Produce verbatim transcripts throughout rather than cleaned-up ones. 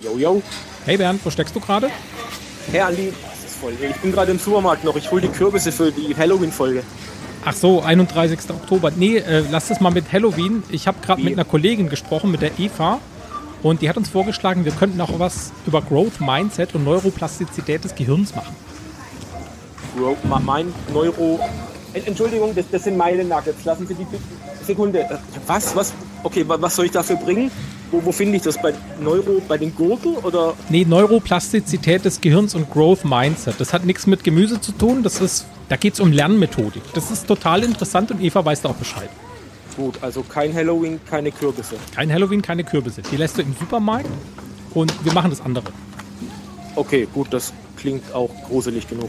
Jo, jo. Hey Bernd, wo steckst du gerade? Hey Andi, das ist voll. Ich bin gerade im Supermarkt noch. Ich hole die Kürbisse für die Halloween-Folge. Ach so, einunddreißigster Oktober. Nee, äh, lass es mal mit Halloween. Ich habe gerade mit einer Kollegin gesprochen, mit der Eva. Und die hat uns vorgeschlagen, wir könnten auch was über Growth Mindset und Neuroplastizität des Gehirns machen. Growth, mein Neuro... Entschuldigung, das, das sind meine Nuggets. Lassen Sie die Sekunde. Was? Was? Okay, was soll ich dafür bringen? Wo, wo finde ich das? Bei Neuro, bei den Gurken oder? Nee, Neuroplastizität des Gehirns und Growth Mindset. Das hat nichts mit Gemüse zu tun. Das ist, da geht es um Lernmethodik. Das ist total interessant und Eva weiß da auch Bescheid. Gut, also kein Halloween, keine Kürbisse. Kein Halloween, keine Kürbisse. Die lässt du im Supermarkt und wir machen das andere. Okay, gut, das klingt auch gruselig genug.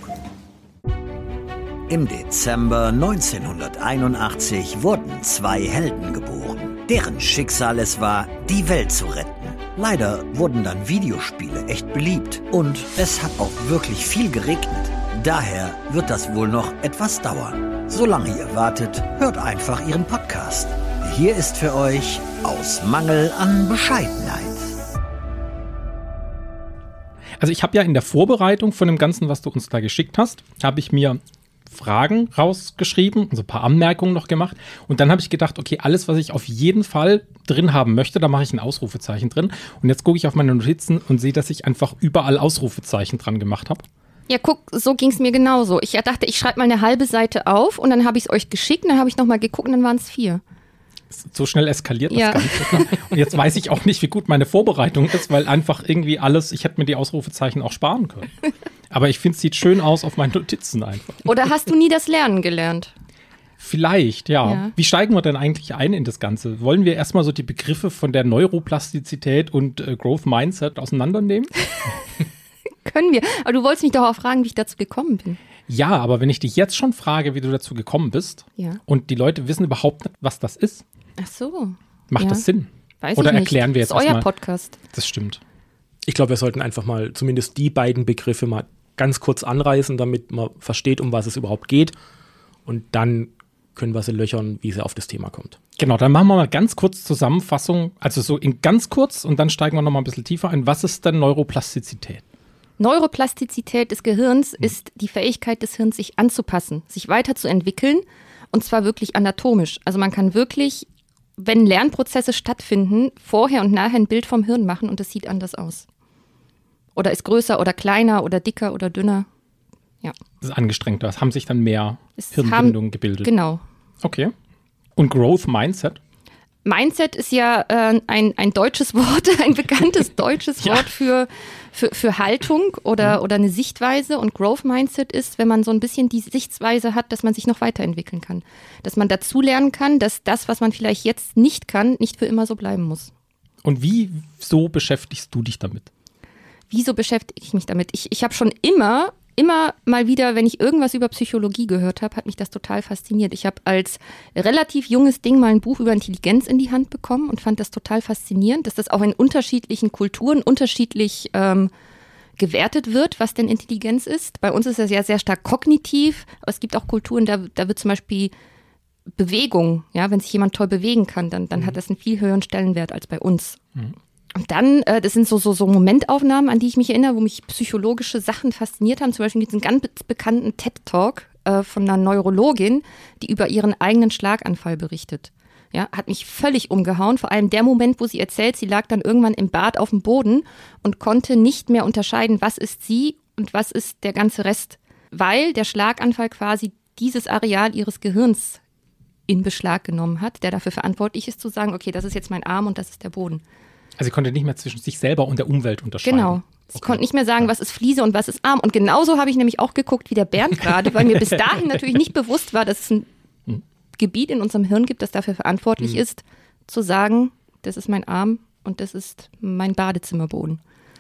Im Dezember neunzehnhunderteinundachtzig wurden zwei Helden geboren, deren Schicksal es war, die Welt zu retten. Leider wurden dann Videospiele echt beliebt und es hat auch wirklich viel geregnet. Daher wird das wohl noch etwas dauern. Solange ihr wartet, hört einfach ihren Podcast. Hier ist für euch Aus Mangel an Bescheidenheit. Also ich habe ja in der Vorbereitung von dem Ganzen, was du uns da geschickt hast, habe ich mir Fragen rausgeschrieben, also ein paar Anmerkungen noch gemacht. Und dann habe ich gedacht, okay, alles, was ich auf jeden Fall drin haben möchte, da mache ich ein Ausrufezeichen drin. Und jetzt gucke ich auf meine Notizen und sehe, dass ich einfach überall Ausrufezeichen dran gemacht habe. Ja, guck, so ging es mir genauso. Ich dachte, ich schreibe mal eine halbe Seite auf und dann habe ich es euch geschickt und dann habe ich nochmal geguckt und dann waren es vier. So schnell eskaliert das ja. Ganze. Und jetzt weiß ich auch nicht, wie gut meine Vorbereitung ist, weil einfach irgendwie alles, ich hätte mir die Ausrufezeichen auch sparen können. Aber ich finde, es sieht schön aus auf meinen Notizen einfach. Oder hast du nie das Lernen gelernt? Vielleicht, ja. ja. Wie steigen wir denn eigentlich ein in das Ganze? Wollen wir erstmal so die Begriffe von der Neuroplastizität und äh, Growth Mindset auseinandernehmen? Können wir. Aber du wolltest mich doch auch fragen, wie ich dazu gekommen bin. Ja, aber wenn ich dich jetzt schon frage, wie du dazu gekommen bist ja. und die Leute wissen überhaupt nicht, was das ist. Ach so. Macht ja. das Sinn? Weiß Oder ich nicht. erklären wir jetzt das ist euer erstmal. Podcast. Das stimmt. Ich glaube, wir sollten einfach mal zumindest die beiden Begriffe mal ganz kurz anreißen, damit man versteht, um was es überhaupt geht. Und dann können wir sie löchern, wie sie auf das Thema kommt. Genau, dann machen wir mal ganz kurz Zusammenfassung, also so in ganz kurz und dann steigen wir noch mal ein bisschen tiefer ein. Was ist denn Neuroplastizität? Neuroplastizität des Gehirns mhm. ist die Fähigkeit des Hirns, sich anzupassen, sich weiterzuentwickeln und zwar wirklich anatomisch. Also man kann wirklich, wenn Lernprozesse stattfinden, vorher und nachher ein Bild vom Hirn machen und das sieht anders aus. Oder ist größer oder kleiner oder dicker oder dünner. Ja. Das ist angestrengter. Es haben sich dann mehr es Hirnbindungen haben, gebildet. Genau. Okay. Und Growth Mindset? Mindset ist ja äh, ein, ein deutsches Wort, ein bekanntes deutsches ja. Wort für, für, für Haltung oder, mhm. oder eine Sichtweise. Und Growth Mindset ist, wenn man so ein bisschen die Sichtweise hat, dass man sich noch weiterentwickeln kann. Dass man dazulernen kann, dass das, was man vielleicht jetzt nicht kann, nicht für immer so bleiben muss. Und wie so beschäftigst du dich damit? Wieso beschäftige ich mich damit? Ich, ich habe schon immer... Immer mal wieder, wenn ich irgendwas über Psychologie gehört habe, hat mich das total fasziniert. Ich habe als relativ junges Ding mal ein Buch über Intelligenz in die Hand bekommen und fand das total faszinierend, dass das auch in unterschiedlichen Kulturen unterschiedlich ähm, gewertet wird, was denn Intelligenz ist. Bei uns ist das ja sehr stark kognitiv, aber es gibt auch Kulturen, da, da wird zum Beispiel Bewegung, ja, wenn sich jemand toll bewegen kann, dann, dann mhm. hat das einen viel höheren Stellenwert als bei uns. Mhm. Und dann, äh, das sind so, so, so Momentaufnahmen, an die ich mich erinnere, wo mich psychologische Sachen fasziniert haben. Zum Beispiel diesen ganz bekannten TED-Talk äh, von einer Neurologin, die über ihren eigenen Schlaganfall berichtet. Ja, hat mich völlig umgehauen. Vor allem der Moment, wo sie erzählt, sie lag dann irgendwann im Bad auf dem Boden und konnte nicht mehr unterscheiden, was ist sie und was ist der ganze Rest. Weil der Schlaganfall quasi dieses Areal ihres Gehirns in Beschlag genommen hat, der dafür verantwortlich ist, zu sagen, okay, das ist jetzt mein Arm und das ist der Boden. Also sie konnte nicht mehr zwischen sich selber und der Umwelt unterscheiden. Genau. Sie okay. konnte nicht mehr sagen, was ist Fliese und was ist Arm. Und genauso habe ich nämlich auch geguckt wie der Bernd gerade, weil mir bis dahin natürlich nicht bewusst war, dass es ein hm. Gebiet in unserem Hirn gibt, das dafür verantwortlich hm. ist, zu sagen, das ist mein Arm und das ist mein Badezimmerboden.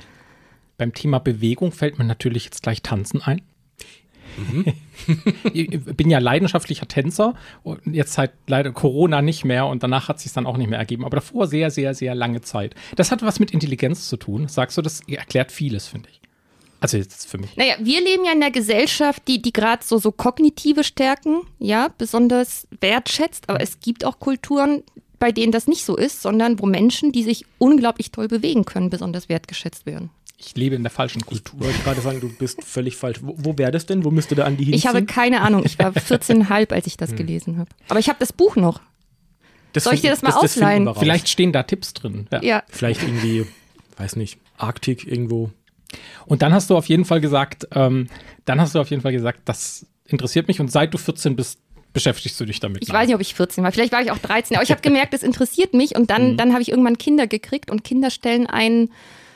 Beim Thema Bewegung fällt mir natürlich jetzt gleich Tanzen ein. Mhm. Ich bin ja leidenschaftlicher Tänzer und jetzt seit leider Corona nicht mehr und danach hat es sich dann auch nicht mehr ergeben, aber davor sehr, sehr, sehr lange Zeit. Das hat was mit Intelligenz zu tun. Sagst du, das erklärt vieles, finde ich. Also jetzt für mich. Naja, wir leben ja in einer Gesellschaft, die, die gerade so, so kognitive Stärken, ja, besonders wertschätzt, aber es gibt auch Kulturen, bei denen das nicht so ist, sondern wo Menschen, die sich unglaublich toll bewegen können, besonders wertgeschätzt werden. Ich lebe in der falschen Kultur. Ich wollte gerade sagen, du bist völlig falsch. Wo, wo wäre das denn? Wo müsste der Andi hinziehen? Ich habe keine Ahnung. Ich war vierzehn Komma fünf, als ich das hm. gelesen habe. Aber ich habe das Buch noch. Das Soll ich dir das mal das, ausleihen? Das Vielleicht stehen da Tipps drin. Ja. ja. Vielleicht irgendwie, weiß nicht, Arktik irgendwo. Und dann hast du auf jeden Fall gesagt, ähm, dann hast du auf jeden Fall gesagt, das interessiert mich. Und seit du vierzehn bist, beschäftigst du dich damit. Ich weiß nicht, ob ich vierzehn war. Vielleicht war ich auch dreizehn. Aber ich habe gemerkt, es interessiert mich. Und dann, mhm. dann habe ich irgendwann Kinder gekriegt. Und Kinder stellen einen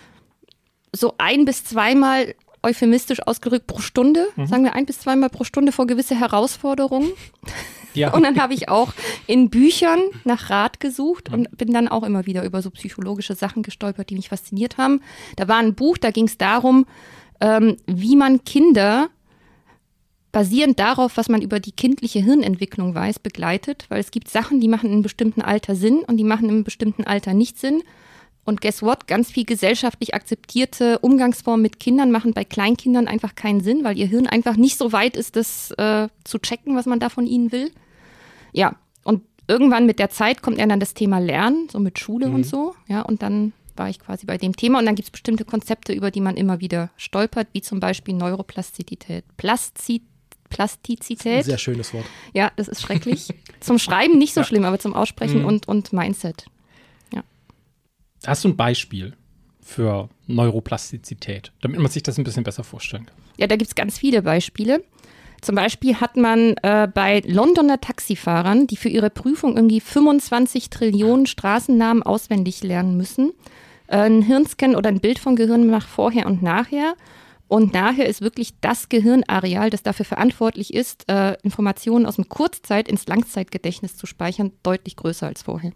so ein- bis zweimal euphemistisch ausgedrückt pro Stunde, mhm. sagen wir ein- bis zweimal pro Stunde vor gewisse Herausforderungen. Ja. Und dann habe ich auch in Büchern nach Rat gesucht und bin dann auch immer wieder über so psychologische Sachen gestolpert, die mich fasziniert haben. Da war ein Buch, da ging es darum, ähm, wie man Kinder basierend darauf, was man über die kindliche Hirnentwicklung weiß, begleitet. Weil es gibt Sachen, die machen in einem bestimmten Alter Sinn und die machen in einem bestimmten Alter nicht Sinn. Und guess what? Ganz viel gesellschaftlich akzeptierte Umgangsformen mit Kindern machen bei Kleinkindern einfach keinen Sinn, weil ihr Hirn einfach nicht so weit ist, das äh, zu checken, was man da von ihnen will. Ja, und irgendwann mit der Zeit kommt dann das Thema Lernen, so mit Schule mhm. und so. Ja, und dann war ich quasi bei dem Thema. Und dann gibt es bestimmte Konzepte, über die man immer wieder stolpert, wie zum Beispiel Neuroplastizität. Plastik Plastizität. Ein sehr schönes Wort. Ja, das ist schrecklich. Zum Schreiben nicht so ja. schlimm, aber zum Aussprechen mhm. und, und Mindset. Ja. Hast du ein Beispiel für Neuroplastizität, damit man sich das ein bisschen besser vorstellen kann? Ja, da gibt es ganz viele Beispiele. Zum Beispiel hat man äh, bei Londoner Taxifahrern, die für ihre Prüfung irgendwie fünfundzwanzig Trillionen Straßennamen auswendig lernen müssen, äh, ein Hirnscan oder ein Bild vom Gehirn nach vorher und nachher. Und nachher ist wirklich das Gehirnareal, das dafür verantwortlich ist, äh, Informationen aus dem Kurzzeit- ins Langzeitgedächtnis zu speichern, deutlich größer als vorher.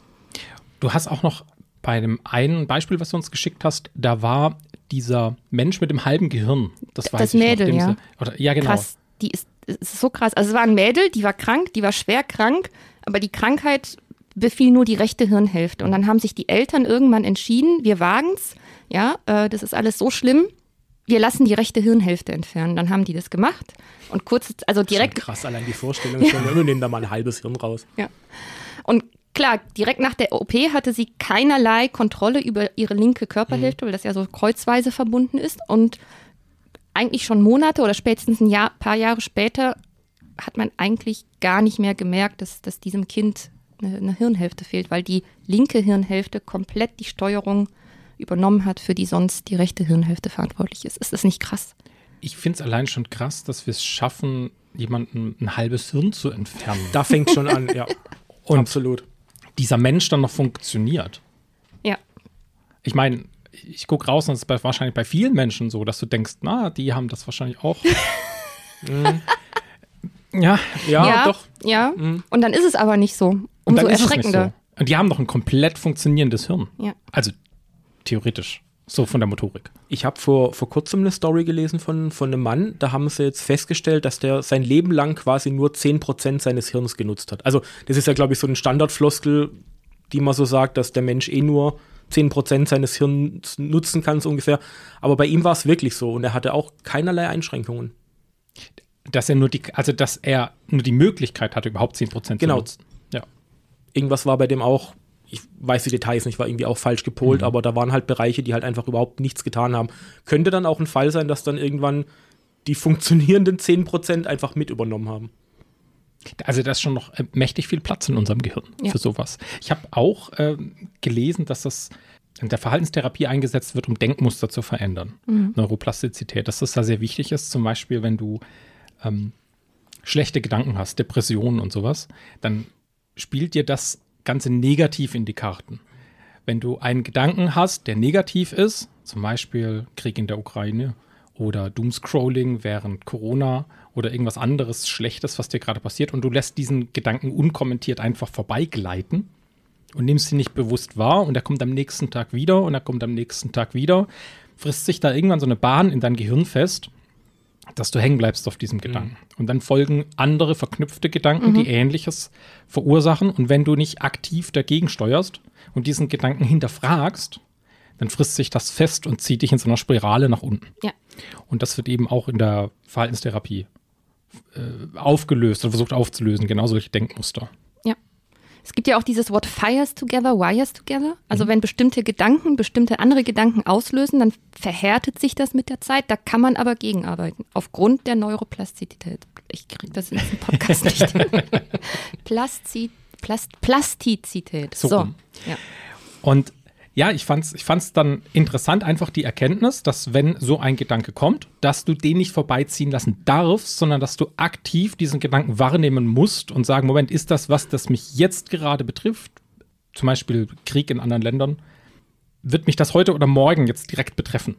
Du hast auch noch bei dem einen Beispiel, was du uns geschickt hast, da war dieser Mensch mit dem halben Gehirn. Das weiß das ich Mädel, noch, ja. Sie, oder, ja, genau. Krass, die ist, ist so krass. Also es war ein Mädel, die war krank, die war schwer krank, aber die Krankheit befiel nur die rechte Hirnhälfte. Und dann haben sich die Eltern irgendwann entschieden, wir wagen's, ja, äh, das ist alles so schlimm, wir lassen die rechte Hirnhälfte entfernen. Dann haben die das gemacht und kurz, also direkt. Schon krass, allein die Vorstellung ist schon, wir nehmen da mal ein halbes Hirn raus. Ja. Und klar, direkt nach der O P hatte sie keinerlei Kontrolle über ihre linke Körperhälfte, mhm. weil das ja so kreuzweise verbunden ist. Und eigentlich schon Monate oder spätestens ein Jahr, paar Jahre später hat man eigentlich gar nicht mehr gemerkt, dass, dass diesem Kind eine, eine Hirnhälfte fehlt, weil die linke Hirnhälfte komplett die Steuerung übernommen hat, für die sonst die rechte Hirnhälfte verantwortlich ist. Ist das nicht krass? Ich finde es allein schon krass, dass wir es schaffen, jemandem ein halbes Hirn zu entfernen. Da fängt schon an, ja. Und absolut. Dieser Mensch dann noch funktioniert. Ja. Ich meine, ich gucke raus und es ist bei, wahrscheinlich bei vielen Menschen so, dass du denkst, na, die haben das wahrscheinlich auch. mhm. ja, ja, ja, doch. Ja, mhm. Und dann ist es aber nicht so. Umso erschreckender. So. Und die haben doch ein komplett funktionierendes Hirn. Ja. Also theoretisch. So von der Motorik. Ich habe vor, vor kurzem eine Story gelesen von, von einem Mann, da haben sie jetzt festgestellt, dass der sein Leben lang quasi nur zehn Prozent seines Hirns genutzt hat. Also das ist ja, glaube ich, so ein Standardfloskel, die man so sagt, dass der Mensch eh nur zehn Prozent seines Hirns nutzen kann, so ungefähr. Aber bei ihm war es wirklich so und er hatte auch keinerlei Einschränkungen. Dass er nur die, also dass er nur die Möglichkeit hatte, überhaupt zehn Prozent genau. zu nutzen. Ja. Irgendwas war bei dem auch, ich weiß die Details nicht, war irgendwie auch falsch gepolt, mhm. aber da waren halt Bereiche, die halt einfach überhaupt nichts getan haben. Könnte dann auch ein Fall sein, dass dann irgendwann die funktionierenden zehn Prozent einfach mit übernommen haben. Also da ist schon noch äh, mächtig viel Platz in unserem Gehirn ja. für sowas. Ich habe auch äh, gelesen, dass das in der Verhaltenstherapie eingesetzt wird, um Denkmuster zu verändern. Mhm. Neuroplastizität, dass das da sehr wichtig ist. Zum Beispiel, wenn du ähm, schlechte Gedanken hast, Depressionen und sowas, dann spielt dir das Ganze negativ in die Karten. Wenn du einen Gedanken hast, der negativ ist, zum Beispiel Krieg in der Ukraine oder Doomscrolling während Corona oder irgendwas anderes Schlechtes, was dir gerade passiert, und du lässt diesen Gedanken unkommentiert einfach vorbeigleiten und nimmst ihn nicht bewusst wahr und er kommt am nächsten Tag wieder und er kommt am nächsten Tag wieder, frisst sich da irgendwann so eine Bahn in dein Gehirn fest, dass du hängen bleibst auf diesem Gedanken. Mhm. Und dann folgen andere verknüpfte Gedanken, mhm. die Ähnliches verursachen. Und wenn du nicht aktiv dagegen steuerst und diesen Gedanken hinterfragst, dann frisst sich das fest und zieht dich in so einer Spirale nach unten. Ja. Und das wird eben auch in der Verhaltenstherapie äh, aufgelöst oder versucht aufzulösen, genau solche Denkmuster. Ja. Es gibt ja auch dieses Wort fires together, wires together. Also mhm. wenn bestimmte Gedanken, bestimmte andere Gedanken auslösen, dann verhärtet sich das mit der Zeit. Da kann man aber gegenarbeiten. Aufgrund der Neuroplastizität. Ich kriege das in diesem Podcast nicht hin. Plastik, Plast, Plastizität. So. so. Ja. Und ja, ich fand's, ich fand's dann interessant, einfach die Erkenntnis, dass wenn so ein Gedanke kommt, dass du den nicht vorbeiziehen lassen darfst, sondern dass du aktiv diesen Gedanken wahrnehmen musst und sagen, Moment, ist das was, das mich jetzt gerade betrifft? Zum Beispiel Krieg in anderen Ländern. Wird mich das heute oder morgen jetzt direkt betreffen?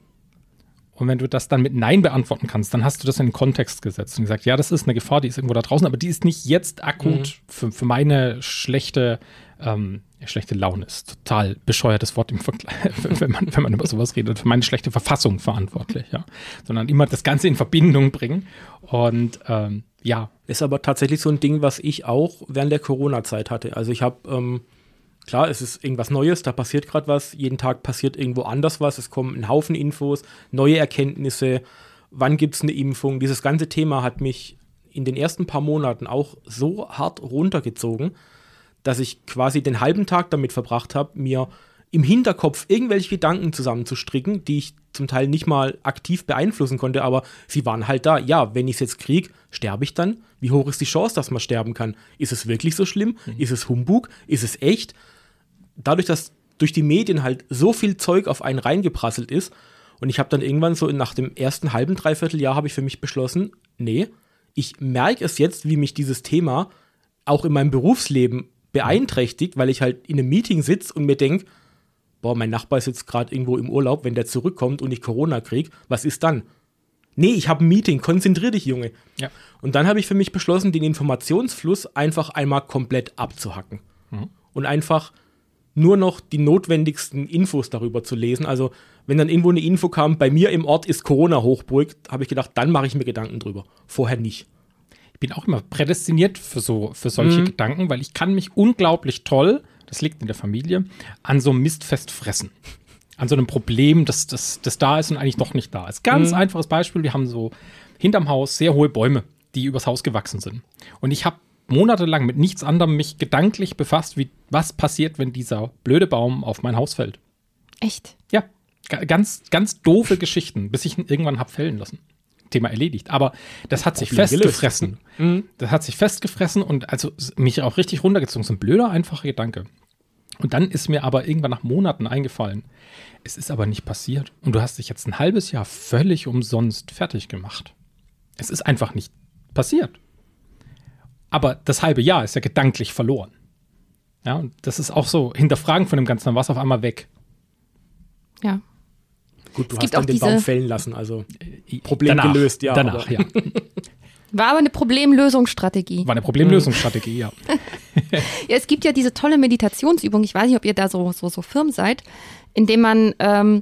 Und wenn du das dann mit Nein beantworten kannst, dann hast du das in den Kontext gesetzt und gesagt, ja, das ist eine Gefahr, die ist irgendwo da draußen, aber die ist nicht jetzt akut mhm. für, für meine schlechte ähm, schlechte Laune ist total bescheuertes Wort im Vergleich, wenn man, wenn man über sowas redet, für meine schlechte Verfassung verantwortlich, ja. Sondern immer das Ganze in Verbindung bringen. Und ähm, ja. Ist aber tatsächlich so ein Ding, was ich auch während der Corona-Zeit hatte. Also ich habe, ähm, klar, es ist irgendwas Neues, da passiert gerade was, jeden Tag passiert irgendwo anders was, es kommen ein Haufen Infos, neue Erkenntnisse, wann gibt es eine Impfung. Dieses ganze Thema hat mich in den ersten paar Monaten auch so hart runtergezogen, dass ich quasi den halben Tag damit verbracht habe, mir im Hinterkopf irgendwelche Gedanken zusammenzustricken, die ich zum Teil nicht mal aktiv beeinflussen konnte, aber sie waren halt da. Ja, wenn ich es jetzt kriege, sterbe ich dann? Wie hoch ist die Chance, dass man sterben kann? Ist es wirklich so schlimm? Mhm. Ist es Humbug? Ist es echt? Dadurch, dass durch die Medien halt so viel Zeug auf einen reingeprasselt ist und ich habe dann irgendwann so nach dem ersten halben, dreiviertel Jahr habe ich für mich beschlossen, nee, ich merke es jetzt, wie mich dieses Thema auch in meinem Berufsleben beeinträchtigt, weil ich halt in einem Meeting sitze und mir denke, boah, mein Nachbar ist jetzt gerade irgendwo im Urlaub, wenn der zurückkommt und ich Corona kriege, was ist dann? Nee, ich habe ein Meeting, konzentrier dich, Junge. Ja. Und dann habe ich für mich beschlossen, den Informationsfluss einfach einmal komplett abzuhacken. Mhm. Und einfach nur noch die notwendigsten Infos darüber zu lesen. Also, wenn dann irgendwo eine Info kam, bei mir im Ort ist Corona-Hochburg, habe ich gedacht, dann mache ich mir Gedanken drüber. Vorher nicht. Ich bin auch immer prädestiniert für, so, für solche mhm. Gedanken, weil ich kann mich unglaublich toll, das liegt in der Familie, an so einem Mist festfressen. An so einem Problem, das, das, das da ist und eigentlich doch nicht da ist. Ganz mhm. einfaches Beispiel, wir haben so hinterm Haus sehr hohe Bäume, die übers Haus gewachsen sind. Und ich habe monatelang mit nichts anderem mich gedanklich befasst, wie was passiert, wenn dieser blöde Baum auf mein Haus fällt. Echt? Ja, g- ganz, ganz doofe Geschichten, bis ich ihn irgendwann hab fällen lassen. Thema erledigt. Aber das hat sich festgefressen. Mhm. Das hat sich festgefressen und also mich auch richtig runtergezogen. So ein blöder, einfacher Gedanke. Und dann ist mir aber irgendwann nach Monaten eingefallen, es ist aber nicht passiert. Und du hast dich jetzt ein halbes Jahr völlig umsonst fertig gemacht. Es ist einfach nicht passiert. Aber das halbe Jahr ist ja gedanklich verloren. Ja, und das ist auch so, hinterfragen von dem Ganzen, dann war es auf einmal weg. Ja. Gut, du es hast dann den Baum fällen lassen, also Problem danach, gelöst, ja. Danach, aber. ja. War aber eine Problemlösungsstrategie. War eine Problemlösungsstrategie, ja. Ja, es gibt ja diese tolle Meditationsübung, ich weiß nicht, ob ihr da so, so, so firm seid, indem man ähm,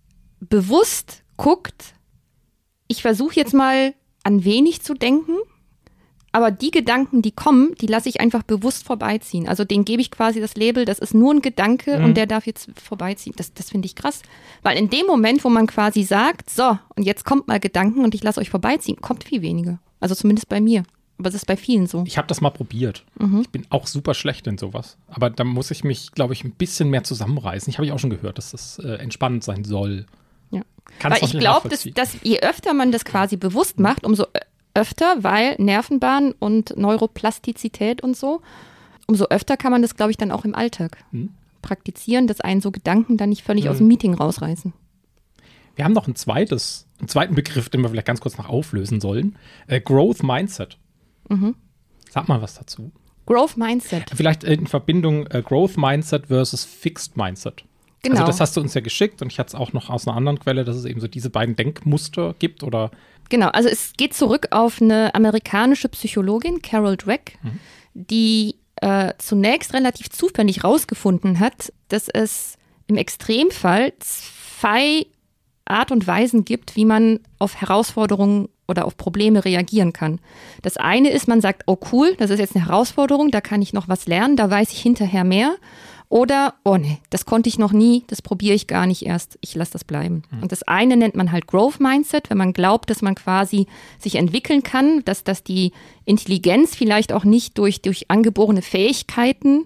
bewusst guckt, ich versuche jetzt mal an wenig zu denken, aber die Gedanken, die kommen, die lasse ich einfach bewusst vorbeiziehen. Also denen gebe ich quasi das Label, das ist nur ein Gedanke mhm. und der darf jetzt vorbeiziehen. Das, das finde ich krass. Weil in dem Moment, wo man quasi sagt, so, und jetzt kommt mal Gedanken und ich lasse euch vorbeiziehen, kommt viel weniger. Also zumindest bei mir. Aber es ist bei vielen so. Ich habe das mal probiert. Mhm. Ich bin auch super schlecht in sowas. Aber da muss ich mich, glaube ich, ein bisschen mehr zusammenreißen. Ich habe ja auch schon gehört, dass das äh, entspannend sein soll. Ja. Weil ich glaube, dass, dass je öfter man das quasi bewusst macht, umso öfter, weil Nervenbahn und Neuroplastizität und so, umso öfter kann man das, glaube ich, dann auch im Alltag hm. praktizieren, dass einen so Gedanken dann nicht völlig hm. aus dem Meeting rausreißen. Wir haben noch ein zweites, einen zweiten Begriff, den wir vielleicht ganz kurz noch auflösen sollen. Äh, Growth Mindset. Mhm. Sag mal was dazu. Growth Mindset. Vielleicht in Verbindung äh, Growth Mindset versus Fixed Mindset. Genau. Also das hast du uns ja geschickt und ich hatte es auch noch aus einer anderen Quelle, dass es eben so diese beiden Denkmuster gibt oder. Genau, also es geht zurück auf eine amerikanische Psychologin, Carol Dweck, mhm. die äh, zunächst relativ zufällig rausgefunden hat, dass es im Extremfall zwei Art und Weisen gibt, wie man auf Herausforderungen oder auf Probleme reagieren kann. Das eine ist, man sagt, oh cool, das ist jetzt eine Herausforderung, da kann ich noch was lernen, da weiß ich hinterher mehr. Oder, oh nee, das konnte ich noch nie, das probiere ich gar nicht erst, ich lasse das bleiben. Mhm. Und das eine nennt man halt Growth Mindset, wenn man glaubt, dass man quasi sich entwickeln kann, dass, dass die Intelligenz vielleicht auch nicht durch, durch angeborene Fähigkeiten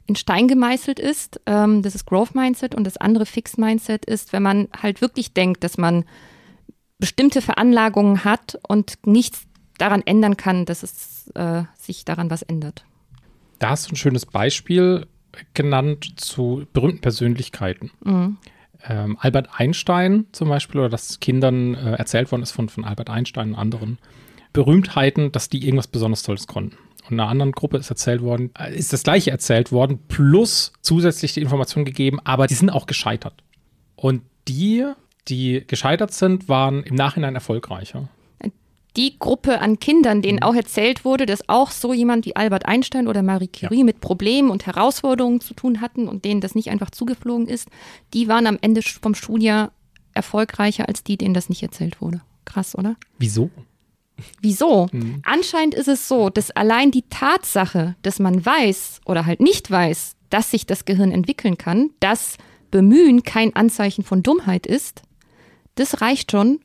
in Stein gemeißelt ist. Ähm, das ist Growth Mindset und das andere Fixed Mindset ist, wenn man halt wirklich denkt, dass man bestimmte Veranlagungen hat und nichts daran ändern kann, dass es äh, sich daran was ändert. Da hast du ein schönes Beispiel genannt zu berühmten Persönlichkeiten. Mhm. Ähm, Albert Einstein zum Beispiel, oder das Kindern äh, erzählt worden ist von, von Albert Einstein und anderen Berühmtheiten, dass die irgendwas besonders Tolles konnten. Und einer anderen Gruppe ist erzählt worden, äh, ist das Gleiche erzählt worden, plus zusätzlich die Information gegeben, aber die sind auch gescheitert. Und die, die gescheitert sind, waren im Nachhinein erfolgreicher. Die Gruppe an Kindern, denen mhm. auch erzählt wurde, dass auch so jemand wie Albert Einstein oder Marie Curie ja. mit Problemen und Herausforderungen zu tun hatten und denen das nicht einfach zugeflogen ist, die waren am Ende vom Schuljahr erfolgreicher als die, denen das nicht erzählt wurde. Krass, oder? Wieso? Wieso? Mhm. Anscheinend ist es so, dass allein die Tatsache, dass man weiß oder halt nicht weiß, dass sich das Gehirn entwickeln kann, dass Bemühen kein Anzeichen von Dummheit ist, das reicht schon,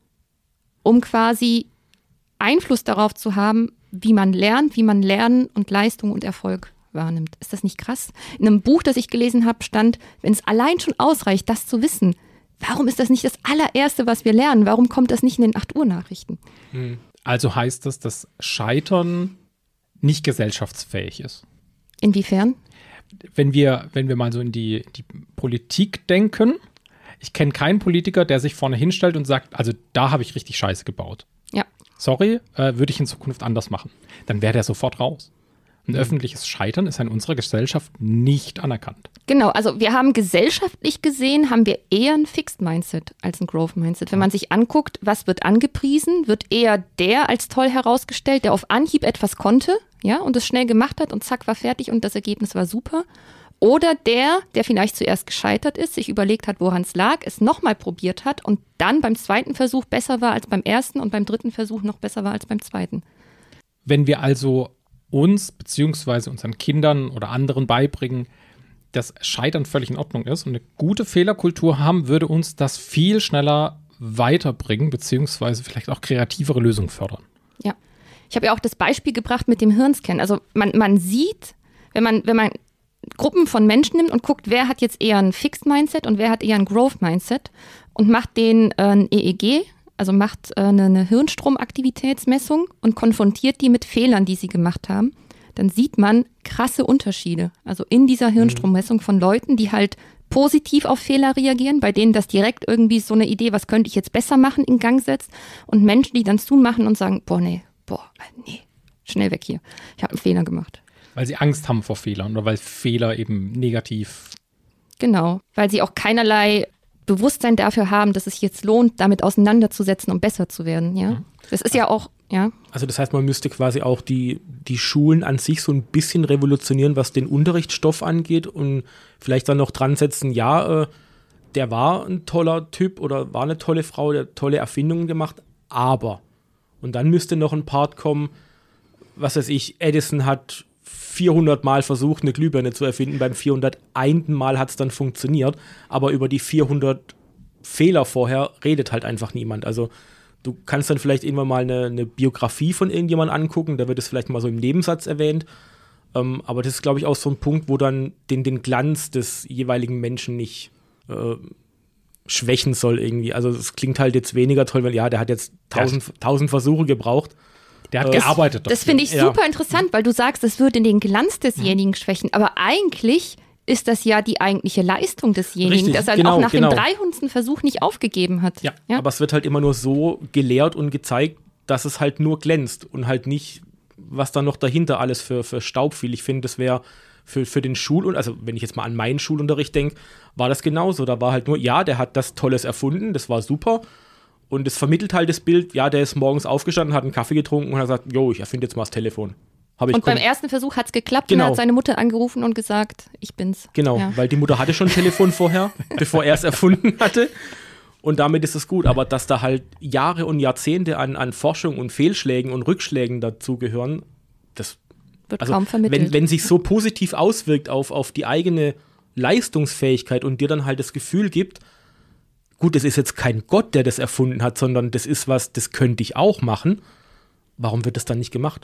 um quasi Einfluss darauf zu haben, wie man lernt, wie man Lernen und Leistung und Erfolg wahrnimmt. Ist das nicht krass? In einem Buch, das ich gelesen habe, stand, wenn es allein schon ausreicht, das zu wissen, warum ist das nicht das allererste, was wir lernen? Warum kommt das nicht in den acht Uhr Nachrichten? Also heißt das, dass Scheitern nicht gesellschaftsfähig ist? Inwiefern? Wenn wir, wenn wir mal so in die, die Politik denken, ich kenne keinen Politiker, der sich vorne hinstellt und sagt, also da habe ich richtig Scheiße gebaut. Ja. Sorry, äh, würde ich in Zukunft anders machen. Dann wäre der sofort raus. Ein mhm. öffentliches Scheitern ist in unserer Gesellschaft nicht anerkannt. Genau, also wir haben gesellschaftlich gesehen, haben wir eher ein Fixed Mindset als ein Growth Mindset. Wenn man sich anguckt, was wird angepriesen, wird eher der als toll herausgestellt, der auf Anhieb etwas konnte, ja, und es schnell gemacht hat und zack, war fertig und das Ergebnis war super. Oder der, der vielleicht zuerst gescheitert ist, sich überlegt hat, woran es lag, es nochmal probiert hat und dann beim zweiten Versuch besser war als beim ersten und beim dritten Versuch noch besser war als beim zweiten. Wenn wir also uns bzw. unseren Kindern oder anderen beibringen, dass Scheitern völlig in Ordnung ist und eine gute Fehlerkultur haben, würde uns das viel schneller weiterbringen bzw. vielleicht auch kreativere Lösungen fördern. Ja, ich habe ja auch das Beispiel gebracht mit dem Hirnscan. Also man, man sieht, wenn man, wenn man Gruppen von Menschen nimmt und guckt, wer hat jetzt eher ein Fixed Mindset und wer hat eher ein Growth Mindset und macht denen äh, ein E E G, also macht äh, eine, eine Hirnstromaktivitätsmessung und konfrontiert die mit Fehlern, die sie gemacht haben, dann sieht man krasse Unterschiede. Also in dieser Hirnstrommessung von Leuten, die halt positiv auf Fehler reagieren, bei denen das direkt irgendwie so eine Idee, was könnte ich jetzt besser machen, in Gang setzt und Menschen, die dann zumachen und sagen, boah, nee, boah, nee, schnell weg hier, ich habe einen Fehler gemacht. Weil sie Angst haben vor Fehlern oder weil Fehler eben negativ. Genau, weil sie auch keinerlei Bewusstsein dafür haben, dass es sich jetzt lohnt, damit auseinanderzusetzen, um besser zu werden. Ja, das ist ja auch, ja. Also das heißt, man müsste quasi auch die, die Schulen an sich so ein bisschen revolutionieren, was den Unterrichtsstoff angeht und vielleicht dann noch dran setzen, ja, äh, der war ein toller Typ oder war eine tolle Frau, der hat tolle Erfindungen gemacht, aber. Und dann müsste noch ein Part kommen, was weiß ich, Edison hat vierhundert Mal versucht, eine Glühbirne zu erfinden. Beim vierhunderteins Mal hat es dann funktioniert. Aber über die vierhundert Fehler vorher redet halt einfach niemand. Also du kannst dann vielleicht irgendwann mal eine, eine Biografie von irgendjemandem angucken. Da wird es vielleicht mal so im Nebensatz erwähnt. Ähm, aber das ist, glaube ich, auch so ein Punkt, wo dann den, den Glanz des jeweiligen Menschen nicht äh, schwächen soll irgendwie. Also es klingt halt jetzt weniger toll, weil ja, der hat jetzt tausend, tausend Versuche gebraucht. Der hat das, gearbeitet. Das finde ich super ja. interessant, weil du sagst, es würde den Glanz desjenigen schwächen. Aber eigentlich ist das ja die eigentliche Leistung desjenigen, Richtig, dass er genau, auch nach genau. dem dreihundertsten Versuch nicht aufgegeben hat. Ja, ja, aber es wird halt immer nur so gelehrt und gezeigt, dass es halt nur glänzt und halt nicht, was da noch dahinter alles für, für Staub fiel. Ich finde, das wäre für, für den Schul- also wenn ich jetzt mal an meinen Schulunterricht denke, war das genauso. Da war halt nur, ja, der hat das Tolles erfunden, das war super. Und es vermittelt halt das Bild, ja, der ist morgens aufgestanden, hat einen Kaffee getrunken und hat gesagt, jo, ich erfinde jetzt mal das Telefon. Hab ich und beim ersten Versuch hat es geklappt genau. und er hat seine Mutter angerufen und gesagt, ich bin's. Genau, ja. weil die Mutter hatte schon ein Telefon vorher, bevor er es erfunden hatte. Und damit ist es gut. Aber dass da halt Jahre und Jahrzehnte an, an Forschung und Fehlschlägen und Rückschlägen dazugehören, das wird also, kaum vermittelt. Wenn, wenn sich so positiv auswirkt auf, auf die eigene Leistungsfähigkeit und dir dann halt das Gefühl gibt, gut, es ist jetzt kein Gott, der das erfunden hat, sondern das ist was, das könnte ich auch machen. Warum wird das dann nicht gemacht?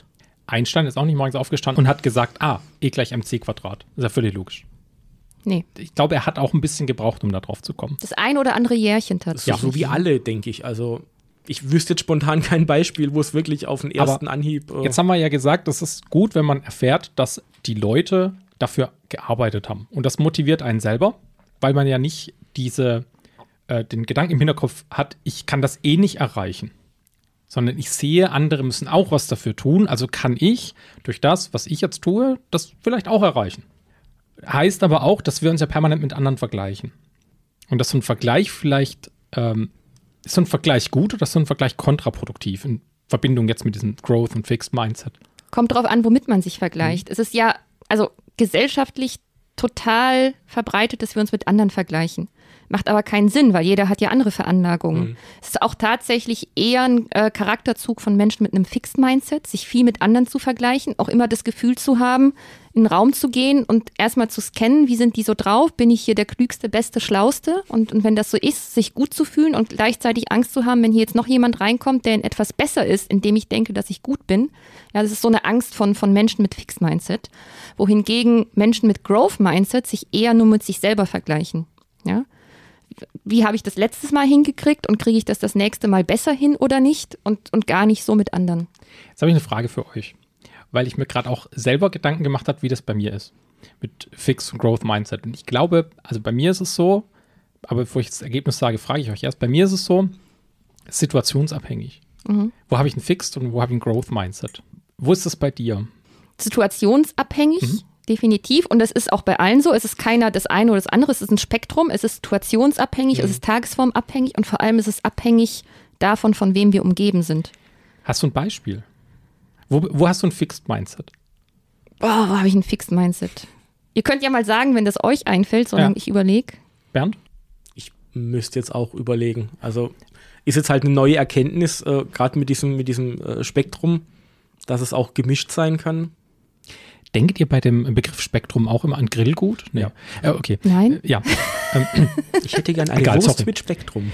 Einstein ist auch nicht morgens aufgestanden und hat gesagt, ah, E gleich mc Quadrat. Ist ja völlig logisch. Nee. Ich glaube, er hat auch ein bisschen gebraucht, um da drauf zu kommen. Das ein oder andere Jährchen Das ist tatsächlich. so wie alle, denke ich. Also ich wüsste jetzt spontan kein Beispiel, wo es wirklich auf den ersten Aber Anhieb. Äh Jetzt haben wir ja gesagt, es ist gut, wenn man erfährt, dass die Leute dafür gearbeitet haben. Und das motiviert einen selber, weil man ja nicht diese, äh, den Gedanken im Hinterkopf hat, ich kann das eh nicht erreichen. Sondern ich sehe, andere müssen auch was dafür tun. Also kann ich durch das, was ich jetzt tue, das vielleicht auch erreichen. Heißt aber auch, dass wir uns ja permanent mit anderen vergleichen. Und dass so ein Vergleich vielleicht, ähm, ist so ein Vergleich gut oder ist so ein Vergleich kontraproduktiv in Verbindung jetzt mit diesem Growth und Fixed Mindset? Kommt drauf an, womit man sich vergleicht. Mhm. Es ist ja, also gesellschaftlich total verbreitet, dass wir uns mit anderen vergleichen. Macht aber keinen Sinn, weil jeder hat ja andere Veranlagungen. Mhm. Es ist auch tatsächlich eher ein äh, Charakterzug von Menschen mit einem Fixed Mindset, sich viel mit anderen zu vergleichen, auch immer das Gefühl zu haben, in den Raum zu gehen und erstmal zu scannen, wie sind die so drauf, bin ich hier der Klügste, Beste, Schlauste und, und wenn das so ist, sich gut zu fühlen und gleichzeitig Angst zu haben, wenn hier jetzt noch jemand reinkommt, der in etwas besser ist, in dem ich denke, dass ich gut bin. Ja, das ist so eine Angst von, von Menschen mit Fixed Mindset, wohingegen Menschen mit Growth Mindset sich eher nur mit sich selber vergleichen. Ja? Wie habe ich das letztes Mal hingekriegt und kriege ich das das nächste Mal besser hin oder nicht und, und gar nicht so mit anderen. Jetzt habe ich eine Frage für euch, weil ich mir gerade auch selber Gedanken gemacht habe, wie das bei mir ist mit Fixed und Growth Mindset. Und ich glaube, also bei mir ist es so, aber bevor ich das Ergebnis sage, frage ich euch erst, bei mir ist es so, situationsabhängig. Mhm. Wo habe ich ein Fixed und wo habe ich ein Growth Mindset? Wo ist das bei dir? Situationsabhängig. Mhm. Definitiv. Und das ist auch bei allen so. Es ist keiner das eine oder das andere. Es ist ein Spektrum. Es ist situationsabhängig, mhm. es ist tagesformabhängig und vor allem ist es abhängig davon, von wem wir umgeben sind. Hast du ein Beispiel? Wo, wo hast du ein Fixed Mindset? Boah, wo habe ich ein Fixed Mindset? Ihr könnt ja mal sagen, wenn das euch einfällt, solange ja. ich überlege. Bernd? Ich müsste jetzt auch überlegen. Also ist jetzt halt eine neue Erkenntnis, äh, gerade mit diesem, mit diesem äh, Spektrum, dass es auch gemischt sein kann. Denkt ihr bei dem Begriff Spektrum auch immer an Grillgut? Nee. Ja. Äh, okay. Nein? Ja. Ich hätte gerne eine Egal, Wurst sorry. mit Spektrum.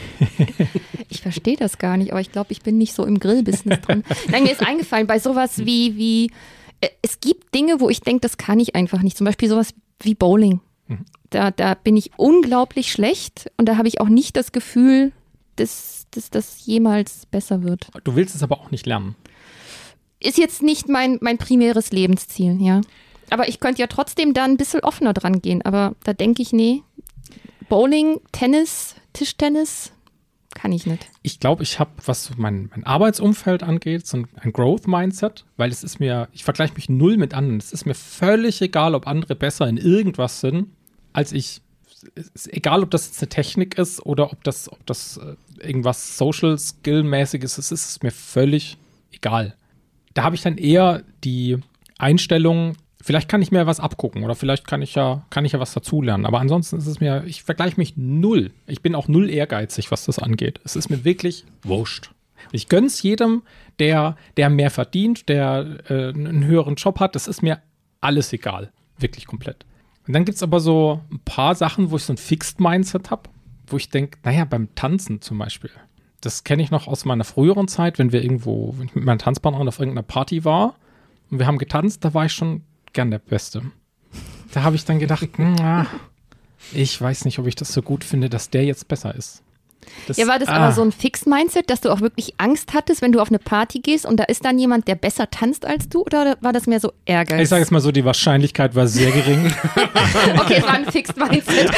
Ich verstehe das gar nicht, aber ich glaube, ich bin nicht so im Grillbusiness drin. Nein, mir ist eingefallen, bei sowas wie, wie äh, es gibt Dinge, wo ich denke, das kann ich einfach nicht. Zum Beispiel sowas wie Bowling. Mhm. Da, da bin ich unglaublich schlecht und da habe ich auch nicht das Gefühl, dass, dass das jemals besser wird. Du willst es aber auch nicht lernen. Ist jetzt nicht mein, mein primäres Lebensziel, ja. Aber ich könnte ja trotzdem da ein bisschen offener dran gehen. Aber da denke ich, nee, Bowling, Tennis, Tischtennis, kann ich nicht. Ich glaube, ich habe, was mein, mein Arbeitsumfeld angeht, so ein, ein Growth-Mindset, weil es ist mir, ich vergleiche mich null mit anderen. Es ist mir völlig egal, ob andere besser in irgendwas sind, als ich. Es ist egal, ob das jetzt eine Technik ist oder ob das, ob das irgendwas Social-Skill-mäßiges ist, es ist mir völlig egal. Da habe ich dann eher die Einstellung, vielleicht kann ich mir was abgucken oder vielleicht kann ich ja, kann ich ja was dazulernen. Aber ansonsten ist es mir, ich vergleiche mich null. Ich bin auch null ehrgeizig, was das angeht. Es ist mir wirklich wurscht. Ich gönn's jedem, der, der mehr verdient, der äh, einen höheren Job hat. Das ist mir alles egal. Wirklich komplett. Und dann gibt es aber so ein paar Sachen, wo ich so ein Fixed Mindset habe, wo ich denke, naja, beim Tanzen zum Beispiel. Das kenne ich noch aus meiner früheren Zeit, wenn wir irgendwo, wenn ich mit meiner Tanzpartnerin auf irgendeiner Party war und wir haben getanzt, da war ich schon gern der Beste. Da habe ich dann gedacht, na, ich weiß nicht, ob ich das so gut finde, dass der jetzt besser ist. Das, ja, war das ah. aber so ein Fixed-Mindset, dass du auch wirklich Angst hattest, wenn du auf eine Party gehst und da ist dann jemand, der besser tanzt als du, oder war das mehr so Ehrgeiz? Ich sage jetzt mal so, die Wahrscheinlichkeit war sehr gering. Okay, es war ein Fixed-Mindset.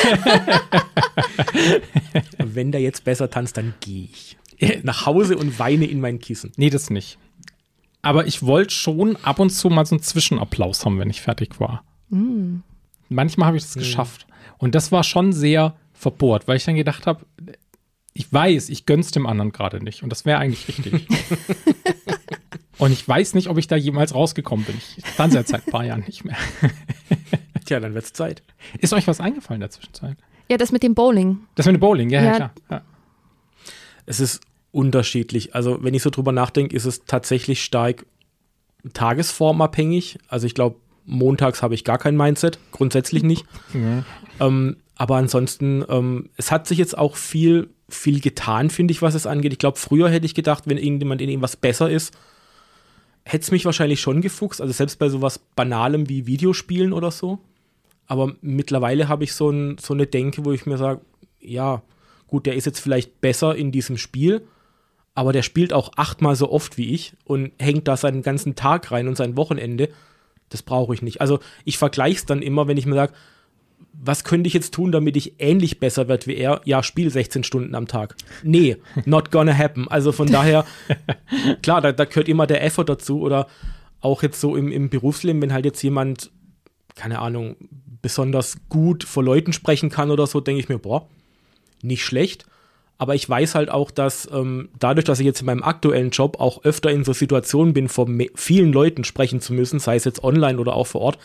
Wenn der jetzt besser tanzt, dann gehe ich nach Hause und weine in mein Kissen. Nee, das nicht. Aber ich wollte schon ab und zu mal so einen Zwischenapplaus haben, wenn ich fertig war. Mm. Manchmal habe ich das mm. geschafft. Und das war schon sehr verbohrt, weil ich dann gedacht habe, ich weiß, ich gönn's dem anderen gerade nicht. Und das wäre eigentlich richtig. Und ich weiß nicht, ob ich da jemals rausgekommen bin. Ich tanze jetzt seit ein paar Jahren nicht mehr. Tja, dann wird's Zeit. Ist euch was eingefallen in der Zwischenzeit? Ja, das mit dem Bowling. Das mit dem Bowling, ja, ja, ja klar. Ja. Es ist unterschiedlich. Also wenn ich so drüber nachdenke, ist es tatsächlich stark tagesformabhängig. Also ich glaube, montags habe ich gar kein Mindset, grundsätzlich nicht. Ja. Ähm, aber ansonsten, ähm, es hat sich jetzt auch viel, viel getan, finde ich, was es angeht. Ich glaube, früher hätte ich gedacht, wenn irgendjemand in irgendwas besser ist, hätte es mich wahrscheinlich schon gefuchst, also selbst bei sowas Banalem wie Videospielen oder so. Aber mittlerweile habe ich so, ein, so eine Denke, wo ich mir sage, ja, gut, der ist jetzt vielleicht besser in diesem Spiel, aber der spielt auch achtmal so oft wie ich und hängt da seinen ganzen Tag rein und sein Wochenende. Das brauche ich nicht. Also ich vergleiche es dann immer, wenn ich mir sage, was könnte ich jetzt tun, damit ich ähnlich besser werde wie er? Ja, spiel sechzehn Stunden am Tag. Nee, not gonna happen. Also von daher, klar, da, da gehört immer der Effort dazu. Oder auch jetzt so im, im Berufsleben, wenn halt jetzt jemand, keine Ahnung, besonders gut vor Leuten sprechen kann oder so, denke ich mir, boah, nicht schlecht. Aber ich weiß halt auch, dass ähm, dadurch, dass ich jetzt in meinem aktuellen Job auch öfter in so Situationen bin, vor me- vielen Leuten sprechen zu müssen, sei es jetzt online oder auch vor Ort,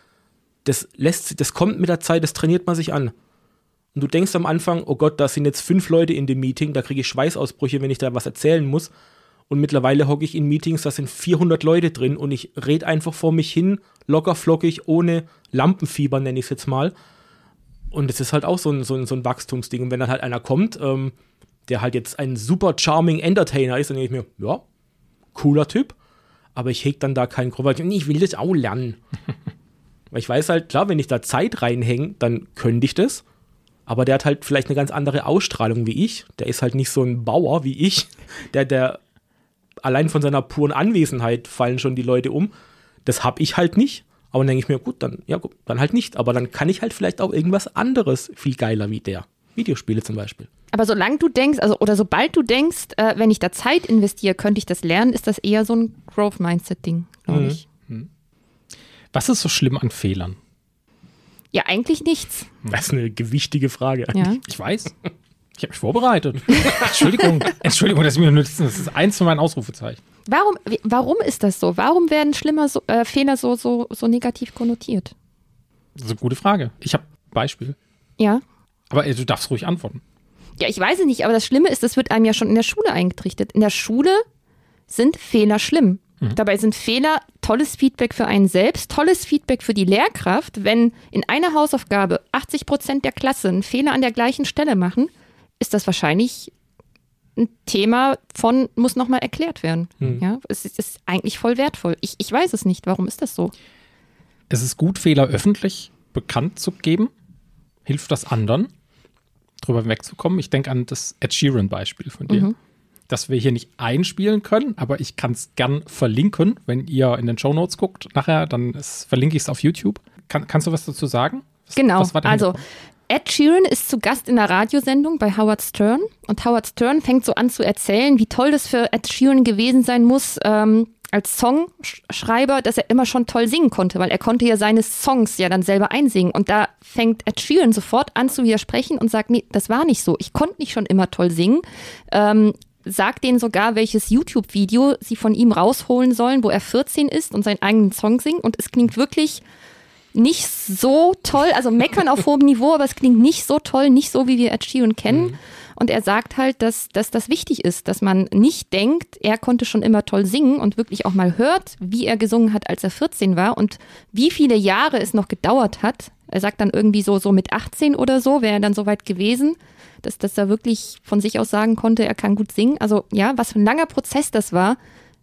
das lässt, das kommt mit der Zeit, das trainiert man sich an. Und du denkst am Anfang, oh Gott, da sind jetzt fünf Leute in dem Meeting, da kriege ich Schweißausbrüche, wenn ich da was erzählen muss. Und mittlerweile hocke ich in Meetings, da sind vierhundert Leute drin und ich rede einfach vor mich hin, locker flockig, ohne Lampenfieber, nenne ich es jetzt mal. Und das ist halt auch so ein, so ein, so ein Wachstumsding. Und wenn dann halt einer kommt, ähm, der halt jetzt ein super charming Entertainer ist, dann denke ich mir, ja, cooler Typ. Aber ich hege dann da keinen Grund, weil ich will das auch lernen. Weil ich weiß halt, klar, wenn ich da Zeit reinhänge, dann könnte ich das. Aber der hat halt vielleicht eine ganz andere Ausstrahlung wie ich. Der ist halt nicht so ein Bauer wie ich. Der, der allein von seiner puren Anwesenheit fallen schon die Leute um. Das habe ich halt nicht. Aber dann denke ich mir, gut, dann, ja, gut, dann halt nicht. Aber dann kann ich halt vielleicht auch irgendwas anderes viel geiler wie der. Videospiele zum Beispiel. Aber solange du denkst, also oder sobald du denkst, äh, wenn ich da Zeit investiere, könnte ich das lernen, ist das eher so ein Growth-Mindset-Ding, glaube ich. Mhm. Was ist so schlimm an Fehlern? Ja, eigentlich nichts. Das ist eine gewichtige Frage. Ja. Ich weiß. Ich habe mich vorbereitet. Entschuldigung. Entschuldigung, dass ich mir nützen. Das ist eins von meinen Ausrufezeichen. Warum, wie- warum ist das so? Warum werden schlimmer so, äh, Fehler so, so, so negativ konnotiert? Das ist eine gute Frage. Ich habe ein Beispiel. Ja. Aber ey, du darfst ruhig antworten. Ja, ich weiß es nicht, aber das Schlimme ist, das wird einem ja schon in der Schule eingetrichtert. In der Schule sind Fehler schlimm. Mhm. Dabei sind Fehler tolles Feedback für einen selbst, tolles Feedback für die Lehrkraft. Wenn in einer Hausaufgabe achtzig Prozent der Klasse einen Fehler an der gleichen Stelle machen, ist das wahrscheinlich ein Thema von, muss nochmal erklärt werden. Mhm. Ja, es ist, ist eigentlich voll wertvoll. Ich, ich weiß es nicht. Warum ist das so? Es ist gut, Fehler öffentlich bekannt zu geben. Hilft das anderen, drüber wegzukommen. Ich denke an das Ed Sheeran-Beispiel von dir. Mhm. Das wir hier nicht einspielen können, aber ich kann es gern verlinken. Wenn ihr in den Shownotes guckt nachher, dann ist, verlinke ich es auf YouTube. Kann, kannst du was dazu sagen? Was, genau, was war der also Hintergrund? Ed Sheeran ist zu Gast in einer Radiosendung bei Howard Stern und Howard Stern fängt so an zu erzählen, wie toll das für Ed Sheeran gewesen sein muss, ähm, als Songschreiber, dass er immer schon toll singen konnte, weil er konnte ja seine Songs ja dann selber einsingen. Und da fängt Ed Sheeran sofort an zu widersprechen und sagt, nee, das war nicht so. Ich konnte nicht schon immer toll singen. Ähm, sagt denen sogar, welches YouTube-Video sie von ihm rausholen sollen, wo er vierzehn ist und seinen eigenen Song singt. Und es klingt wirklich nicht so toll, also meckern auf hohem Niveau, aber es klingt nicht so toll, nicht so, wie wir Ed Sheeran kennen. Mhm. Und er sagt halt, dass, dass das wichtig ist, dass man nicht denkt, er konnte schon immer toll singen und wirklich auch mal hört, wie er gesungen hat, als er vierzehn war und wie viele Jahre es noch gedauert hat. Er sagt dann irgendwie so, so mit achtzehn oder so wäre er dann soweit gewesen, dass, dass er wirklich von sich aus sagen konnte, er kann gut singen. Also ja, was für ein langer Prozess das war,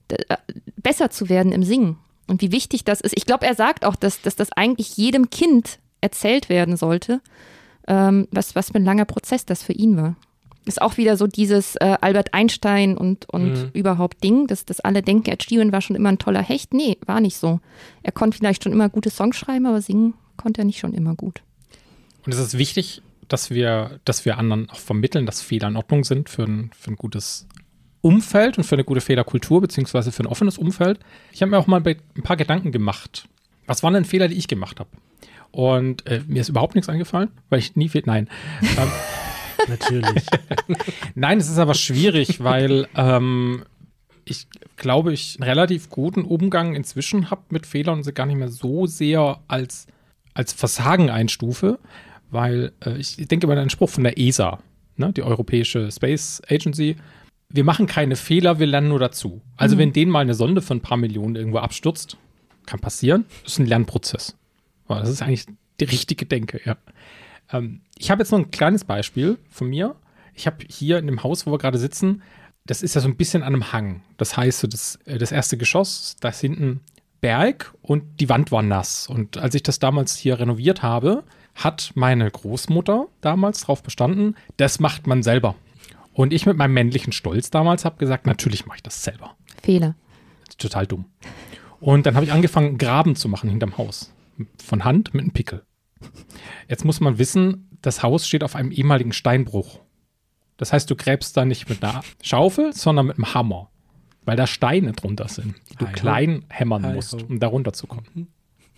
besser zu werden im Singen. Und wie wichtig das ist. Ich glaube, er sagt auch, dass, dass das eigentlich jedem Kind erzählt werden sollte, ähm, was, was für ein langer Prozess das für ihn war. Ist auch wieder so dieses äh, Albert Einstein und, und mhm. überhaupt Ding, dass, dass alle denken, Ed Sheeran war schon immer ein toller Hecht. Nee, war nicht so. Er konnte vielleicht schon immer gute Songs schreiben, aber singen konnte er nicht schon immer gut. Und es ist wichtig, dass wir, dass wir anderen auch vermitteln, dass Fehler in Ordnung sind für ein, für ein gutes Umfeld und für eine gute Fehlerkultur, beziehungsweise für ein offenes Umfeld. Ich habe mir auch mal ein paar Gedanken gemacht. Was waren denn Fehler, die ich gemacht habe? Und äh, mir ist überhaupt nichts eingefallen, weil ich nie viel, nein. ähm, Natürlich. Nein, es ist aber schwierig, weil ähm, ich glaube, ich einen relativ guten Umgang inzwischen habe mit Fehlern und sie gar nicht mehr so sehr als, als Versagen einstufe, weil äh, ich denke über den Spruch von der E S A, ne, die Europäische Space Agency, wir machen keine Fehler, wir lernen nur dazu. Also mhm. wenn denen mal eine Sonde für ein paar Millionen irgendwo abstürzt, kann passieren, das ist ein Lernprozess. Das ist eigentlich die richtige Denke, ja. Ich habe jetzt noch ein kleines Beispiel von mir. Ich habe hier in dem Haus, wo wir gerade sitzen, das ist ja so ein bisschen an einem Hang. Das heißt, so das, das erste Geschoss, da ist hinten Berg und die Wand war nass. Und als ich das damals hier renoviert habe, hat meine Großmutter damals drauf bestanden, das macht man selber. Und ich mit meinem männlichen Stolz damals habe gesagt, natürlich mache ich das selber. Fehler. Total dumm. Und dann habe ich angefangen, einen Graben zu machen hinterm Haus. Von Hand mit einem Pickel. Jetzt muss man wissen, das Haus steht auf einem ehemaligen Steinbruch. Das heißt, du gräbst da nicht mit einer Schaufel, sondern mit einem Hammer. Weil da Steine drunter sind, die du Hi klein hämmern Hi musst, ho. um da runterzukommen.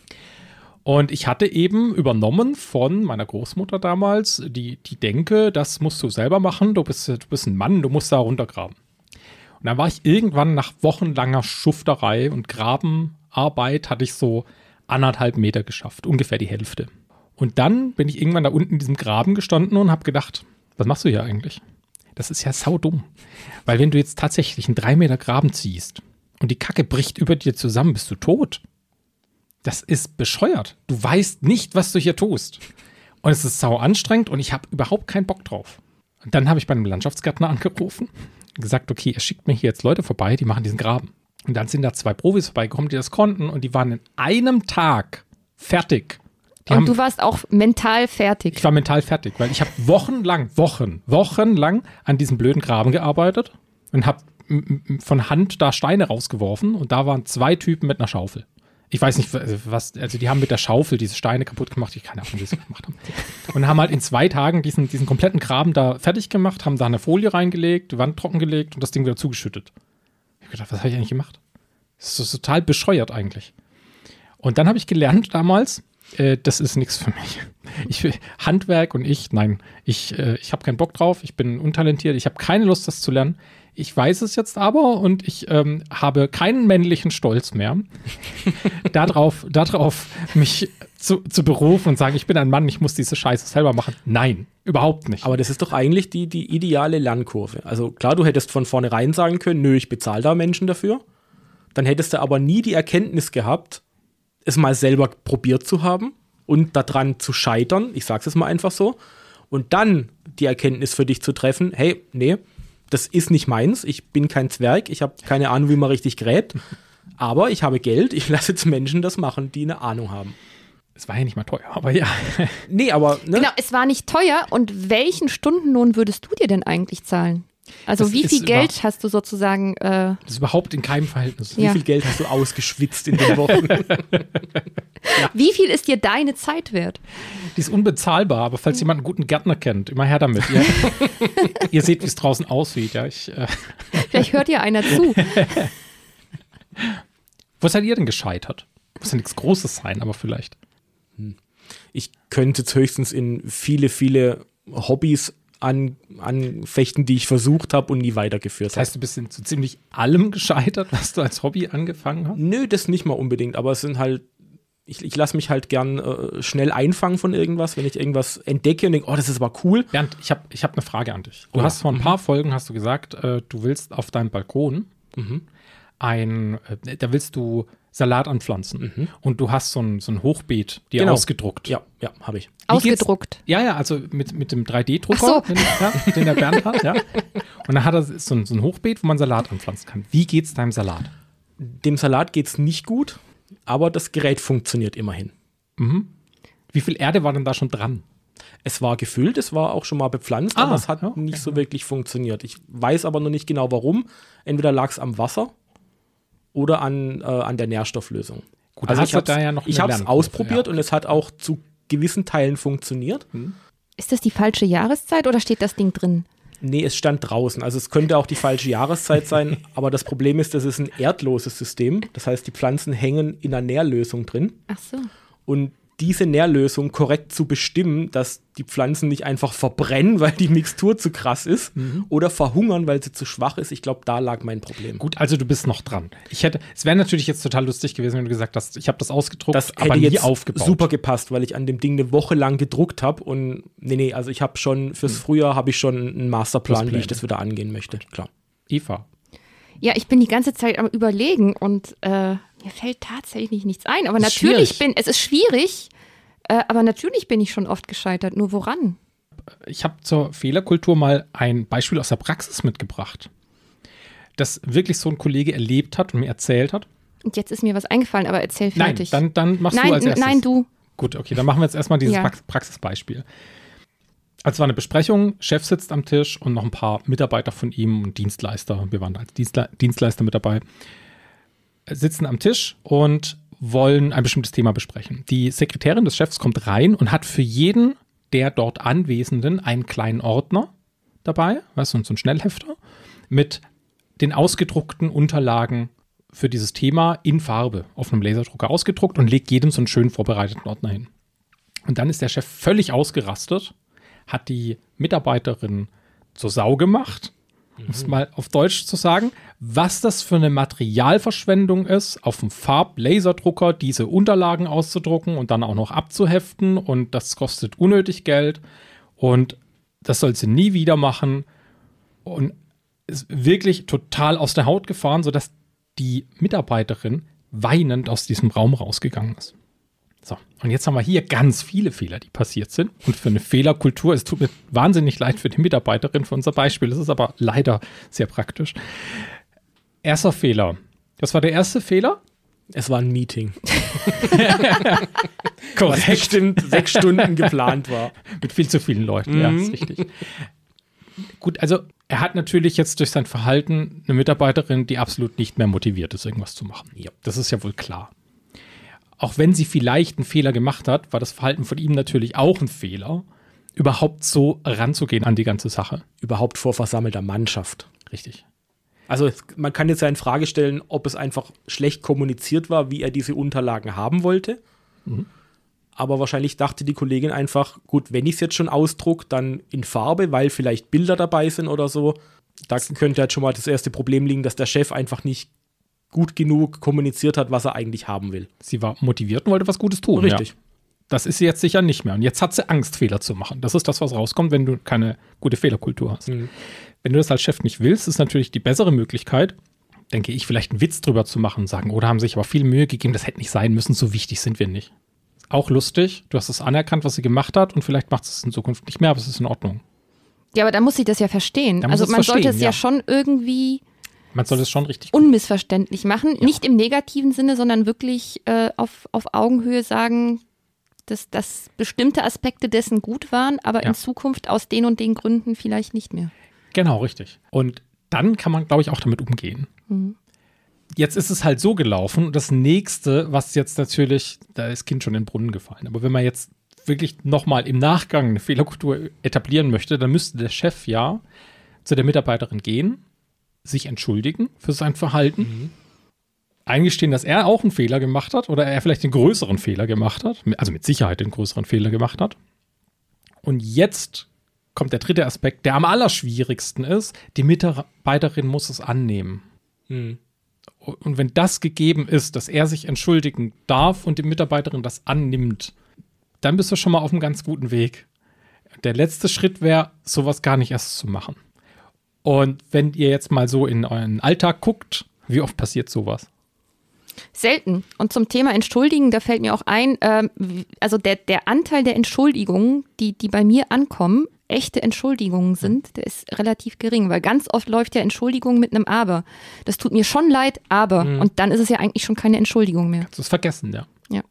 Und ich hatte eben übernommen von meiner Großmutter damals die, die Denke, das musst du selber machen, du bist, du bist ein Mann, du musst da runtergraben. Und dann war ich irgendwann nach wochenlanger Schufterei und Grabenarbeit, hatte ich so anderthalb Meter geschafft, ungefähr die Hälfte. Und dann bin ich irgendwann da unten in diesem Graben gestanden und habe gedacht, was machst du hier eigentlich? Das ist ja saudumm. Weil wenn du jetzt tatsächlich einen drei Meter Graben ziehst und die Kacke bricht über dir zusammen, bist du tot. Das ist bescheuert. Du weißt nicht, was du hier tust. Und es ist sau anstrengend und ich habe überhaupt keinen Bock drauf. Und dann habe ich bei einem Landschaftsgärtner angerufen und gesagt, okay, er schickt mir hier jetzt Leute vorbei, die machen diesen Graben. Und dann sind da zwei Profis vorbeigekommen, die das konnten und die waren in einem Tag fertig. Die Und haben, du warst auch mental fertig. ich war mental fertig, weil ich habe wochenlang, Wochen, wochenlang an diesem blöden Graben gearbeitet und habe von Hand da Steine rausgeworfen und da waren zwei Typen mit einer Schaufel. Ich weiß nicht, was, also die haben mit der Schaufel diese Steine kaputt gemacht, ich keine Ahnung, wie sie das gemacht haben. Und haben halt in zwei Tagen diesen, diesen kompletten Graben da fertig gemacht, haben da eine Folie reingelegt, die Wand trockengelegt und das Ding wieder zugeschüttet. Ich habe gedacht, was habe ich eigentlich gemacht? Das ist total bescheuert eigentlich. Und dann habe ich gelernt damals, äh, das ist nichts für mich. Ich will Handwerk und ich, nein, ich, äh, ich habe keinen Bock drauf, ich bin untalentiert, ich habe keine Lust, das zu lernen. Ich weiß es jetzt aber und ich ähm, habe keinen männlichen Stolz mehr, darauf, darauf mich zu, zu berufen und sagen, ich bin ein Mann, ich muss diese Scheiße selber machen. Nein, überhaupt nicht. Aber das ist doch eigentlich die, die ideale Lernkurve. Also klar, du hättest von vornherein sagen können, nö, ich bezahle da Menschen dafür. Dann hättest du aber nie die Erkenntnis gehabt, es mal selber probiert zu haben und daran zu scheitern, ich sag's jetzt mal einfach so, und dann die Erkenntnis für dich zu treffen, hey, nee, das ist nicht meins, ich bin kein Zwerg, ich habe keine Ahnung, wie man richtig gräbt, aber ich habe Geld, ich lasse jetzt Menschen das machen, die eine Ahnung haben. Es war ja nicht mal teuer, aber ja. Nee, aber ne? Genau, es war nicht teuer. Und welchen Stundenlohn würdest du dir denn eigentlich zahlen? Also Das wie ist viel Geld über- hast du sozusagen? Äh, Das ist überhaupt in keinem Verhältnis. Ja. Wie viel Geld hast du ausgeschwitzt in den Wochen? Wie viel ist dir deine Zeit wert? Die ist unbezahlbar, aber falls jemand einen guten Gärtner kennt, immer her damit. Ihr, ihr seht, wie es draußen aussieht. Ja, ich, äh, Vielleicht hört dir einer zu. wo seid ihr denn gescheitert? Muss ja nichts Großes sein, aber vielleicht. Ich könnte jetzt höchstens in viele, viele Hobbys an, anfechten, die ich versucht habe und nie weitergeführt Das heißt, du bist in so ziemlich allem gescheitert, was du als Hobby angefangen hast? Nö, das nicht mal unbedingt, aber es sind halt, ich, ich lasse mich halt gern äh, schnell einfangen von irgendwas, wenn ich irgendwas entdecke und denke, oh, das ist aber cool. Bernd, ich habe ich hab eine Frage an dich. Du Oh. hast vor ein paar Folgen hast du gesagt, äh, du willst auf deinem Balkon Mhm. ein, äh, da willst du Salat anpflanzen. Mhm. Und du hast so ein, so ein Hochbeet dir Genau. ausgedruckt. Ja, ja, habe ich. Wie geht's- Ausgedruckt. Ja, ja, also mit, mit dem drei D-Drucker, Ach so. den, ja, den der Bernd hat, ja. Und dann hat er so ein, so ein Hochbeet, wo man Salat anpflanzen kann. Wie geht's deinem Salat? Dem Salat geht's nicht gut, aber das Gerät funktioniert immerhin. Wie viel Erde war denn da schon dran? Es war gefüllt, es war auch schon mal bepflanzt, Ah, aber es hat ja, okay. nicht so wirklich funktioniert. Ich weiß aber noch nicht genau warum. Entweder lag es am Wasser oder an, äh, an der Nährstofflösung. Gut, da hast ich du hab's, da ja noch ich eine habe es Lernkurve, ausprobiert ja. und es hat auch zu gewissen Teilen funktioniert. Ist das die falsche Jahreszeit oder steht das Ding drin? Nee, es stand draußen. Also es könnte auch die falsche Jahreszeit sein, aber das Problem ist, das ist ein erdloses System. Das heißt, die Pflanzen hängen in einer Nährlösung drin. Ach so. Und diese Nährlösung korrekt zu bestimmen, dass die Pflanzen nicht einfach verbrennen, weil die Mixtur zu krass ist, oder verhungern, weil sie zu schwach ist, ich glaube, da lag mein Problem. Gut, also du bist noch dran. Ich hätte, es wäre natürlich jetzt total lustig gewesen, wenn du gesagt hast, ich habe das ausgedruckt, Das aber hätte nie jetzt aufgebaut. super gepasst, weil ich an dem Ding eine Woche lang gedruckt habe und nee, nee, also ich habe schon, fürs Frühjahr habe ich schon einen Masterplan, Das wie ich Pläne. das wieder angehen möchte, klar. Eva. Ja, ich bin die ganze Zeit am Überlegen und äh, mir fällt tatsächlich nichts ein. Aber Ist natürlich schwierig. bin, es ist schwierig, äh, aber natürlich bin ich schon oft gescheitert. Nur woran? Ich habe zur Fehlerkultur mal ein Beispiel aus der Praxis mitgebracht. das wirklich so ein Kollege erlebt hat und mir erzählt hat. Und jetzt ist mir was eingefallen, aber erzähl fertig. Nein, dann, dann machst nein, du als erstes. Nein, du. Gut, okay, dann machen wir jetzt erstmal dieses Ja. Prax- Praxisbeispiel. Also es war eine Besprechung, Chef sitzt am Tisch und noch ein paar Mitarbeiter von ihm und Dienstleister, wir waren als Dienstle- Dienstleister mit dabei, sitzen am Tisch und wollen ein bestimmtes Thema besprechen. Die Sekretärin des Chefs kommt rein und hat für jeden der dort Anwesenden einen kleinen Ordner dabei, weißt du, so ein Schnellhefter, mit den ausgedruckten Unterlagen für dieses Thema in Farbe auf einem Laserdrucker ausgedruckt und legt jedem so einen schön vorbereiteten Ordner hin. Und dann ist der Chef völlig ausgerastet, hat die Mitarbeiterin zur Sau gemacht, um es mal auf Deutsch zu sagen, was das für eine Materialverschwendung ist, auf dem Farb-Laserdrucker diese Unterlagen auszudrucken und dann auch noch abzuheften und das kostet unnötig Geld und das soll sie nie wieder machen und ist wirklich total aus der Haut gefahren, sodass die Mitarbeiterin weinend aus diesem Raum rausgegangen ist. So, und jetzt haben wir hier ganz viele Fehler, die passiert sind. Und für eine Fehlerkultur, es tut mir wahnsinnig leid für die Mitarbeiterin für unser Beispiel, das ist aber leider sehr praktisch. Erster Fehler. Das war der erste Fehler? Es war ein Meeting, was Korrekt. bestimmt sechs Stunden geplant war. Mit viel zu vielen Leuten, ja, ist richtig. Gut, also er hat natürlich jetzt durch sein Verhalten eine Mitarbeiterin, die absolut nicht mehr motiviert ist, irgendwas zu machen. Ja, das ist ja wohl klar. Auch wenn sie vielleicht einen Fehler gemacht hat, war das Verhalten von ihm natürlich auch ein Fehler, überhaupt so ranzugehen an die ganze Sache. Überhaupt vor versammelter Mannschaft. Richtig. Also es- man kann jetzt ja in Frage stellen, ob es einfach schlecht kommuniziert war, wie er diese Unterlagen haben wollte. Aber wahrscheinlich dachte die Kollegin einfach, gut, wenn ich es jetzt schon ausdruck, dann in Farbe, weil vielleicht Bilder dabei sind oder so. Da könnte jetzt schon mal das erste Problem liegen, dass der Chef einfach nicht gut genug kommuniziert hat, was er eigentlich haben will. Sie war motiviert und wollte was Gutes tun. Richtig. Ja. Das ist sie jetzt sicher nicht mehr. Und jetzt hat sie Angst, Fehler zu machen. Das ist das, was rauskommt, wenn du keine gute Fehlerkultur hast. Mhm. Wenn du das als Chef nicht willst, ist natürlich die bessere Möglichkeit, denke ich, vielleicht einen Witz drüber zu machen und sagen, oh, da haben sich aber viel Mühe gegeben, das hätte nicht sein müssen, so wichtig sind wir nicht. Auch lustig, du hast es anerkannt, was sie gemacht hat und vielleicht macht es in Zukunft nicht mehr, aber es ist in Ordnung. Ja, aber da muss sie das ja verstehen. Da muss Also es man sollte verstehen, es ja. ja. schon irgendwie Man soll es schon richtig unmissverständlich machen. Nicht im negativen Sinne, sondern wirklich äh, auf, auf Augenhöhe sagen, dass, dass bestimmte Aspekte dessen gut waren, aber Ja. in Zukunft aus den und den Gründen vielleicht nicht mehr. Genau, richtig. Und dann kann man, glaube ich, auch damit umgehen. Mhm. Jetzt ist es halt so gelaufen. Das nächste, was jetzt natürlich, da ist Kind schon in den Brunnen gefallen. Aber wenn man jetzt wirklich nochmal im Nachgang eine Fehlerkultur etablieren möchte, dann müsste der Chef ja zu der Mitarbeiterin gehen, sich entschuldigen für sein Verhalten, mhm. eingestehen, dass er auch einen Fehler gemacht hat oder er vielleicht den größeren Fehler gemacht hat, also mit Sicherheit den größeren Fehler gemacht hat. Und jetzt kommt der dritte Aspekt, der am allerschwierigsten ist. Die Mitarbeiterin muss es annehmen. Mhm. Und wenn das gegeben ist, dass er sich entschuldigen darf und die Mitarbeiterin das annimmt, dann bist du schon mal auf einem ganz guten Weg. Der letzte Schritt wäre, sowas gar nicht erst zu machen. Und wenn ihr jetzt mal so in euren Alltag guckt, wie oft passiert sowas? Selten. Und zum Thema Entschuldigen, da fällt mir auch ein, ähm, also der, der Anteil der Entschuldigungen, die, die bei mir ankommen, echte Entschuldigungen sind, der ist relativ gering, weil ganz oft läuft ja Entschuldigung mit einem Aber. Das tut mir schon leid, aber. Mhm. Und dann ist es ja eigentlich schon keine Entschuldigung mehr. Kannst du es vergessen, ja. Ja.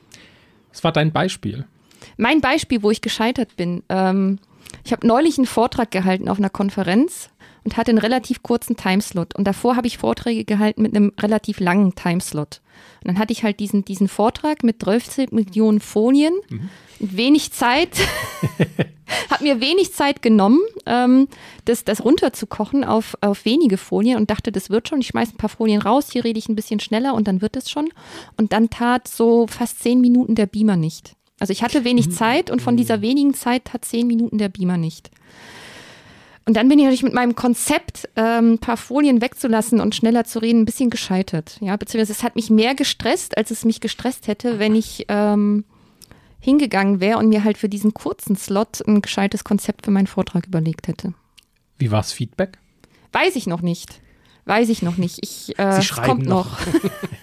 Was war dein Beispiel? Mein Beispiel, wo ich gescheitert bin, ähm, ich habe neulich einen Vortrag gehalten auf einer Konferenz und hatte einen relativ kurzen Timeslot. Und davor habe ich Vorträge gehalten mit einem relativ langen Timeslot. Und dann hatte ich halt diesen, diesen Vortrag mit dreizehn Millionen Folien, mhm. wenig Zeit, hat mir wenig Zeit genommen, ähm, das, das runterzukochen auf, auf wenige Folien und dachte, das wird schon. Ich schmeiße ein paar Folien raus, hier rede ich ein bisschen schneller und dann wird es schon. Und dann tat so fast zehn Minuten der Beamer nicht. Also ich hatte wenig Zeit und von dieser wenigen Zeit tat zehn Minuten der Beamer nicht. Und dann bin ich natürlich mit meinem Konzept, ähm, ein paar Folien wegzulassen und schneller zu reden, ein bisschen gescheitert. Ja, beziehungsweise es hat mich mehr gestresst, als es mich gestresst hätte, wenn ich ähm, hingegangen wäre und mir halt für diesen kurzen Slot ein gescheites Konzept für meinen Vortrag überlegt hätte. Wie war das Feedback? Weiß ich noch nicht. Weiß ich noch nicht. Ich, äh, Sie es schreiben kommt noch. noch.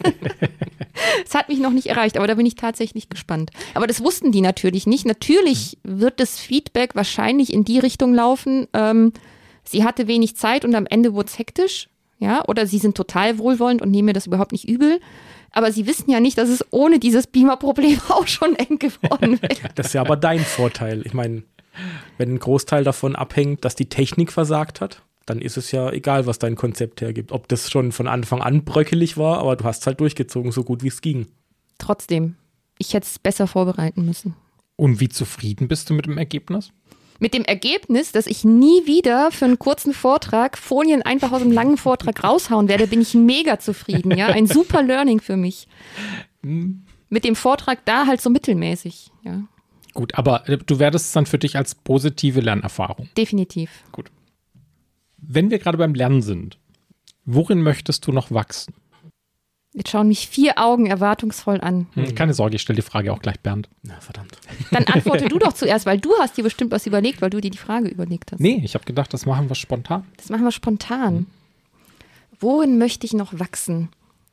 Es hat mich noch nicht erreicht, aber da bin ich tatsächlich gespannt. Aber das wussten die natürlich nicht. Natürlich wird das Feedback wahrscheinlich in die Richtung laufen, ähm, sie hatte wenig Zeit und am Ende wurde es hektisch. ja, oder sie sind total wohlwollend und nehmen mir das überhaupt nicht übel. Aber sie wissen ja nicht, dass es ohne dieses Beamer-Problem auch schon eng geworden wäre. Das ist ja aber dein Vorteil. Ich meine, wenn ein Großteil davon abhängt, dass die Technik versagt hat, dann ist es ja egal, was dein Konzept hergibt. Ob das schon von Anfang an bröckelig war, aber du hast es halt durchgezogen, so gut wie es ging. Trotzdem, ich hätte es besser vorbereiten müssen. Und wie zufrieden bist du mit dem Ergebnis? Mit dem Ergebnis, dass ich nie wieder für einen kurzen Vortrag Folien einfach aus einem langen Vortrag raushauen werde, bin ich mega zufrieden. Ja, ein super Learning für mich. Mit dem Vortrag da halt so mittelmäßig. Ja. Gut, aber du wertest es dann für dich als positive Lernerfahrung. Definitiv. Gut. Wenn wir gerade beim Lernen sind, worin möchtest du noch wachsen? Jetzt schauen mich vier Augen erwartungsvoll an. Hm, keine Sorge, ich stelle die Frage auch gleich Bernd. Na, verdammt. Dann antworte du doch zuerst, weil du hast dir bestimmt was überlegt, weil du dir die Frage überlegt hast. Nee, ich habe gedacht, das machen wir spontan. Das machen wir spontan. Worin möchte ich noch wachsen?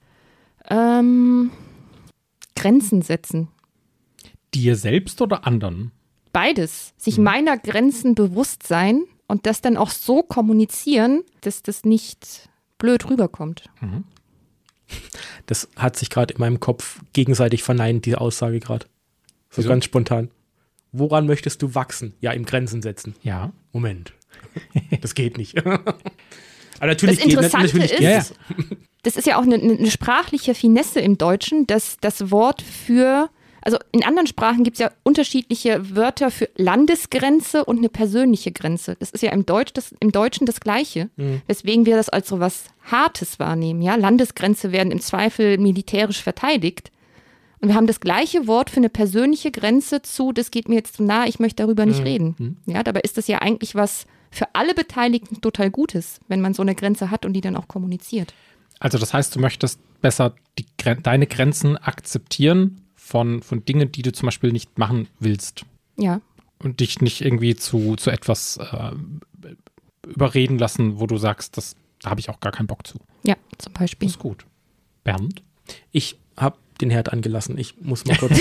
Ähm, Grenzen setzen. Dir selbst oder anderen? Beides. Sich meiner Grenzen bewusst sein und das dann auch so kommunizieren, dass das nicht blöd rüberkommt. Mhm. Das hat sich gerade in meinem Kopf gegenseitig verneint, diese Aussage gerade. So Wieso? ganz spontan. Woran möchtest du wachsen? Ja, im Grenzen setzen. Ja. Moment. Das geht nicht. Aber natürlich Das geht Interessante natürlich ist, geht es. Das ist ja auch eine, eine sprachliche Finesse im Deutschen, dass das Wort für, also in anderen Sprachen gibt es ja unterschiedliche Wörter für Landesgrenze und eine persönliche Grenze. Das ist ja im, Deutsch, das, im Deutschen das Gleiche, Mhm. weswegen wir das als so was Hartes wahrnehmen. Ja? Landesgrenze werden im Zweifel militärisch verteidigt. Und wir haben das gleiche Wort für eine persönliche Grenze zu, das geht mir jetzt zu nah, ich möchte darüber nicht Mhm. reden. Ja, dabei ist das ja eigentlich was für alle Beteiligten total Gutes, wenn man so eine Grenze hat und die dann auch kommuniziert. Also das heißt, du möchtest besser die, Gren- deine Grenzen akzeptieren von, von Dingen, die du zum Beispiel nicht machen willst. Ja. Und dich nicht irgendwie zu, zu etwas äh, überreden lassen, wo du sagst, das, da habe ich auch gar keinen Bock zu. Ja, zum Beispiel. Das ist gut. Bernd? Ich habe den Herd angelassen. Ich muss mal kurz.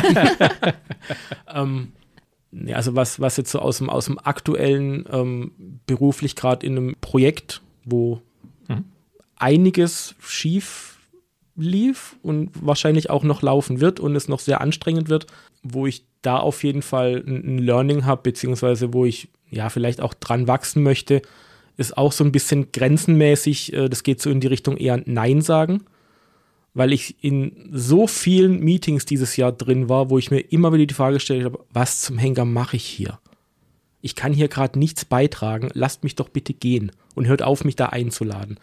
ähm, ja, also was, was jetzt so aus dem, aus dem aktuellen ähm, beruflich gerade in einem Projekt, wo Mhm. einiges schief lief und wahrscheinlich auch noch laufen wird und es noch sehr anstrengend wird, wo ich da auf jeden Fall ein, ein Learning habe, beziehungsweise wo ich ja vielleicht auch dran wachsen möchte, ist auch so ein bisschen grenzenmäßig, äh, das geht so in die Richtung eher Nein sagen, weil ich in so vielen Meetings dieses Jahr drin war, wo ich mir immer wieder die Frage gestellt habe, was zum Henker mache ich hier? Ich kann hier gerade nichts beitragen, lasst mich doch bitte gehen und hört auf, mich da einzuladen.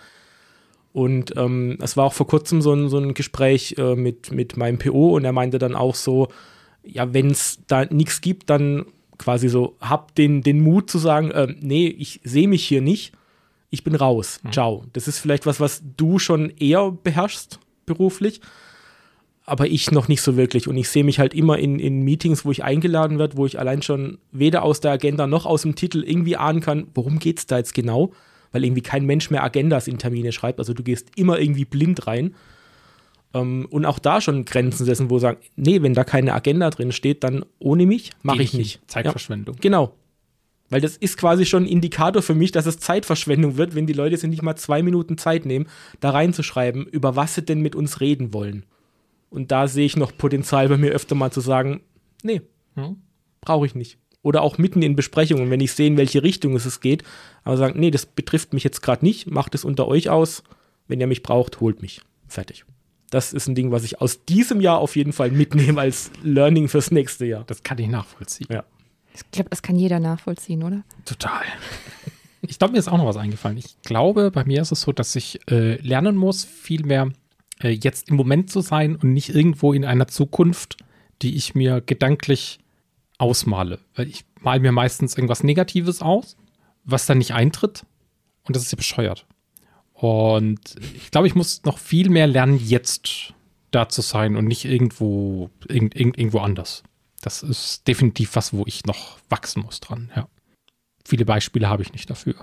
Und ähm, es war auch vor kurzem so ein, so ein Gespräch äh, mit, mit meinem P O und er meinte dann auch so, ja, wenn es da nichts gibt, dann quasi so, hab den, den Mut zu sagen, äh, nee, ich sehe mich hier nicht, ich bin raus, Mhm. ciao. Das ist vielleicht was, was du schon eher beherrschst beruflich, aber ich noch nicht so wirklich. Und ich sehe mich halt immer in, in Meetings, wo ich eingeladen werde, wo ich allein schon weder aus der Agenda noch aus dem Titel irgendwie ahnen kann, worum geht's da jetzt genau, weil irgendwie kein Mensch mehr Agendas in Termine schreibt. Also du gehst immer irgendwie blind rein. Ähm, und auch da schon Grenzen setzen, wo sagen, nee, wenn da keine Agenda drin steht, dann ohne mich mache Geh ich nicht. Zeitverschwendung. Ja, genau. Weil das ist quasi schon ein Indikator für mich, dass es Zeitverschwendung wird, wenn die Leute sich nicht mal zwei Minuten Zeit nehmen, da reinzuschreiben, über was sie denn mit uns reden wollen. Und da sehe ich noch Potenzial bei mir öfter mal zu sagen, nee, Hm? brauche ich nicht. Oder auch mitten in Besprechungen, wenn ich sehe, in welche Richtung es geht, aber sagen, nee, das betrifft mich jetzt gerade nicht, macht es unter euch aus. Wenn ihr mich braucht, holt mich. Fertig. Das ist ein Ding, was ich aus diesem Jahr auf jeden Fall mitnehme als Learning fürs nächste Jahr. Das kann ich nachvollziehen. Ja. Ich glaube, das kann jeder nachvollziehen, oder? Total. Ich glaube, mir ist auch noch was eingefallen. Ich glaube, bei mir ist es so, dass ich äh, lernen muss, viel mehr äh, jetzt im Moment zu sein und nicht irgendwo in einer Zukunft, die ich mir gedanklich ausmale. Weil ich male mir meistens irgendwas Negatives aus, was dann nicht eintritt. Und das ist ja bescheuert. Und ich glaube, ich muss noch viel mehr lernen, jetzt da zu sein und nicht irgendwo, irgend, irgend, irgendwo anders. Das ist definitiv was, wo ich noch wachsen muss dran, ja. Viele Beispiele habe ich nicht dafür.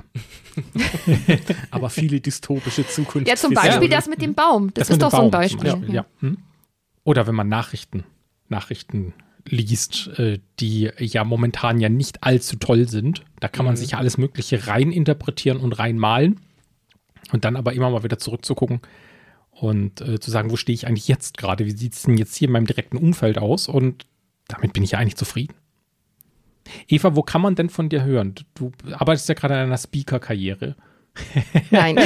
Aber viele dystopische Zukunft. Ja, zum Beispiel das mit dem Baum. Das, mit ist dem doch so ein Baum zum Beispiel. Beispiel, ja. Hm? Oder wenn man Nachrichten, Nachrichten liest, äh, die ja momentan ja nicht allzu toll sind. Da kann man Mhm. sich ja alles Mögliche rein interpretieren und reinmalen. Und dann aber immer mal wieder zurückzugucken und äh, zu sagen, wo stehe ich eigentlich jetzt gerade? Wie sieht es denn jetzt hier in meinem direkten Umfeld aus? Und damit bin ich ja eigentlich zufrieden. Eva, wo kann man denn von dir hören? Du, du arbeitest ja gerade an einer Speaker-Karriere. Nein.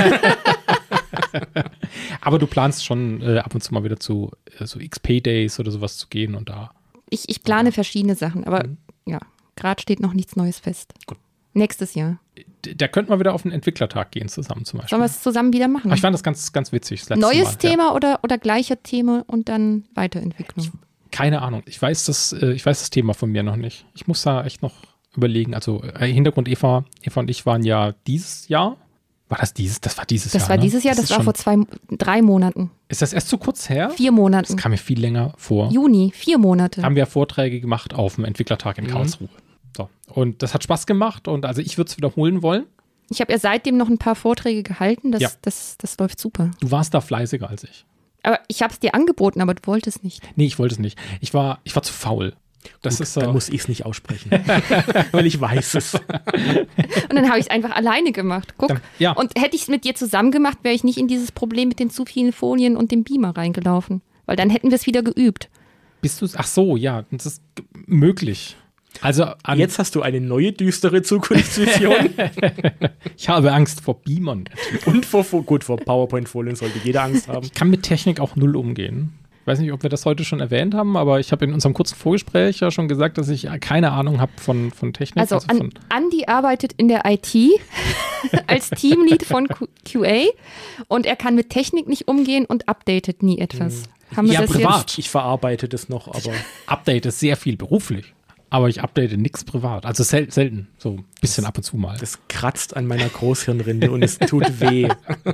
Aber du planst schon äh, ab und zu mal wieder zu äh, so X P-Days oder sowas zu gehen und da. Ich, ich plane verschiedene Sachen, aber mhm. ja, gerade steht noch nichts Neues fest. Gut. Nächstes Jahr. Da könnten wir wieder auf einen Entwicklertag gehen zusammen zum Beispiel. Sollen wir es zusammen wieder machen? Aber ich fand das ganz, ganz witzig. Das Neues Mal, Thema ja. oder, oder gleicher Thema und dann Weiterentwicklung? Ich, keine Ahnung. Ich weiß, das, äh, ich weiß das Thema von mir noch nicht. Ich muss da echt noch überlegen. Also äh, Hintergrund, Eva, Eva und ich waren ja dieses Jahr. War das dieses? Das war dieses das Jahr. Das war ne? dieses Jahr, das, das war vor zwei, drei Monaten. Ist das erst so kurz her? Vier Monaten. Das kam mir viel länger vor. Juni, vier Monate. Haben wir Vorträge gemacht auf dem Entwicklertag in Karlsruhe. Mhm. So. Und das hat Spaß gemacht und also ich würde es wiederholen wollen. Ich habe ja seitdem noch ein paar Vorträge gehalten. Das, ja. das, das läuft super. Du warst da fleißiger als ich. Aber ich habe es dir angeboten, aber du wolltest nicht. Nee, ich wollte es nicht. Ich war, ich war zu faul. Das Gut, ist, dann äh, muss ich es nicht aussprechen, weil ich weiß es. Und dann habe ich es einfach alleine gemacht. Guck. Dann, ja. Und hätte ich es mit dir zusammen gemacht, wäre ich nicht in dieses Problem mit den zu vielen Folien und dem Beamer reingelaufen. Weil dann hätten wir es wieder geübt. Bist du, ach so, ja, das ist g- möglich. Also an, Jetzt hast du eine neue, düstere Zukunftsvision. Ich habe Angst vor Beamern. Und vor, vor gut, vor PowerPoint-Folien sollte jeder Angst haben. Ich kann mit Technik auch null umgehen. Ich weiß nicht, ob wir das heute schon erwähnt haben, aber ich habe in unserem kurzen Vorgespräch ja schon gesagt, dass ich keine Ahnung habe von, von Technik. Also, also an, von Andi arbeitet in der I T als Teamlead von Q A und er kann mit Technik nicht umgehen und updatet nie etwas. Hm. Haben wir Ja, das privat. Jetzt? Ich verarbeite das noch, aber Update ist sehr viel beruflich, aber ich update nichts privat. Also sel- selten, so ein bisschen ab und zu mal. das kratzt an meiner Großhirnrinde und es tut weh.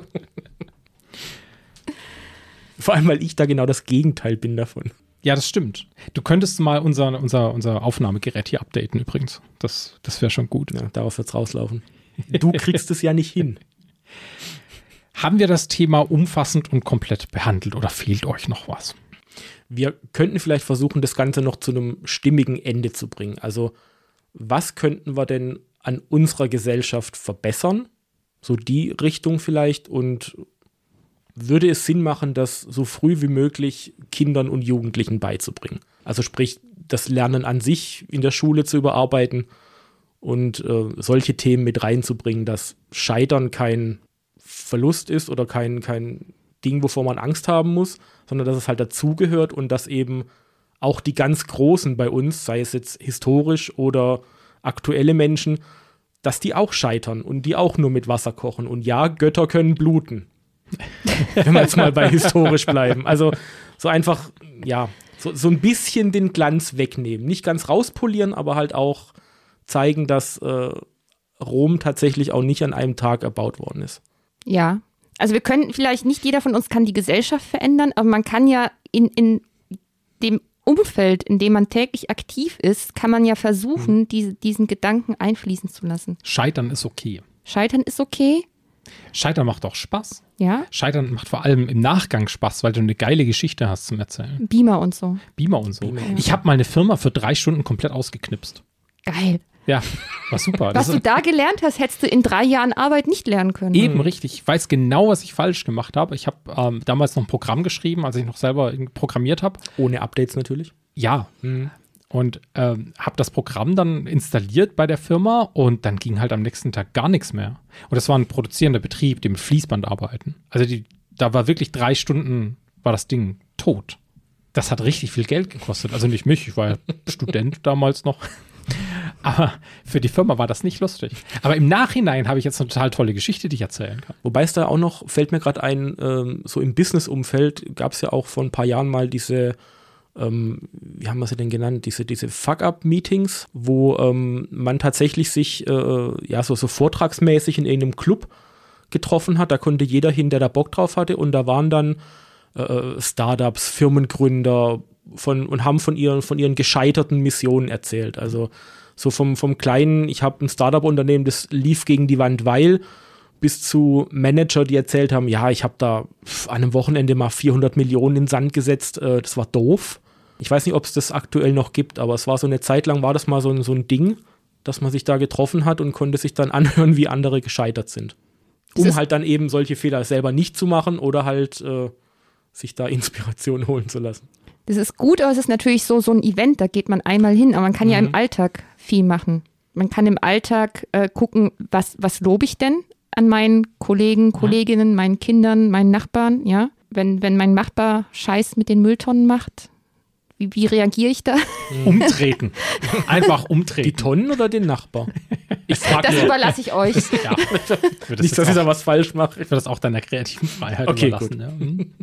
Vor allem, weil ich da genau das Gegenteil bin davon. Ja, das stimmt. Du könntest mal unser, unser, unser Aufnahmegerät hier updaten übrigens. Das, das wäre schon gut. Ja, darauf wird's rauslaufen. Du kriegst es ja nicht hin. Haben wir das Thema umfassend und komplett behandelt oder fehlt euch noch was? Wir könnten vielleicht versuchen, das Ganze noch zu einem stimmigen Ende zu bringen. Also, was könnten wir denn an unserer Gesellschaft verbessern? So die Richtung vielleicht. Und würde es Sinn machen, das so früh wie möglich Kindern und Jugendlichen beizubringen? Also sprich, das Lernen an sich in der Schule zu überarbeiten und äh, solche Themen mit reinzubringen, dass Scheitern kein Verlust ist oder kein, kein Ding, wovor man Angst haben muss, sondern dass es halt dazugehört und dass eben auch die ganz Großen bei uns, sei es jetzt historisch oder aktuelle Menschen, dass die auch scheitern und die auch nur mit Wasser kochen. Und ja, Götter können bluten. Wenn wir jetzt mal bei historisch bleiben. Also so einfach, ja, so, so ein bisschen den Glanz wegnehmen. Nicht ganz rauspolieren, aber halt auch zeigen, dass äh, Rom tatsächlich auch nicht an einem Tag erbaut worden ist. Ja, also wir können vielleicht, nicht jeder von uns kann die Gesellschaft verändern, aber man kann ja in, in dem Umfeld, in dem man täglich aktiv ist, kann man ja versuchen, mhm. diese, diesen Gedanken einfließen zu lassen. Scheitern ist okay. Scheitern ist okay. Scheitern macht auch Spaß. Ja. Scheitern macht vor allem im Nachgang Spaß, weil du eine geile Geschichte hast zum Erzählen. Beamer und so. Beamer und so. Beamer. Ich habe meine Firma für drei Stunden komplett ausgeknipst. Geil. Ja, war super. Was Das du da gelernt hast, hättest du in drei Jahren Arbeit nicht lernen können. Eben, richtig. Ich weiß genau, was ich falsch gemacht habe. Ich habe ähm, damals noch ein Programm geschrieben, als ich noch selber programmiert habe. Ohne Updates natürlich. Ja. Mhm. Und ähm, habe das Programm dann installiert bei der Firma und dann ging halt am nächsten Tag gar nichts mehr. Und das war ein produzierender Betrieb, die mit Fließband arbeiten. Also die, da war wirklich drei Stunden, war das Ding tot. Das hat richtig viel Geld gekostet. Also nicht mich, ich war ja Student damals noch. Aber für die Firma war das nicht lustig. Aber im Nachhinein habe ich jetzt eine total tolle Geschichte, die ich erzählen kann. Wobei es da auch noch, fällt mir gerade ein, ähm, so im Business-Umfeld gab es ja auch vor ein paar Jahren mal diese, ähm, wie haben wir sie denn genannt, diese, diese Fuck-Up-Meetings, wo ähm, man tatsächlich sich äh, ja so, so vortragsmäßig in irgendeinem Club getroffen hat. Da konnte jeder hin, der da Bock drauf hatte. Und da waren dann äh, Startups, Firmengründer von, und haben von ihren, von ihren gescheiterten Missionen erzählt. Also so vom, vom kleinen, ich habe ein Startup-Unternehmen, das lief gegen die Wand, weil, bis zu Manager, die erzählt haben, ja, ich habe da an einem Wochenende mal vierhundert Millionen in den Sand gesetzt, äh, das war doof. Ich weiß nicht, ob es das aktuell noch gibt, aber es war so eine Zeit lang, war das mal so ein, so ein Ding, dass man sich da getroffen hat und konnte sich dann anhören, wie andere gescheitert sind. um ist- halt dann eben solche Fehler selber nicht zu machen oder halt äh, sich da Inspiration holen zu lassen. Das ist gut, aber es ist natürlich so, so ein Event, da geht man einmal hin, aber man kann ja im Alltag viel machen. Man kann im Alltag äh, gucken, was, was lobe ich denn an meinen Kollegen, Kolleginnen, meinen Kindern, meinen Nachbarn, ja. Wenn, wenn mein Nachbar Scheiß mit den Mülltonnen macht, wie, wie reagiere ich da? Umtreten. Einfach Die umtreten. Tonnen oder den Nachbar? Ich frage Das nur, überlasse ich euch. Ja. Ich würde das, nicht, dass ich jetzt da auch, was falsch mache. ich würde das auch deiner kreativen Freiheit Okay, überlassen. Ja. Mhm.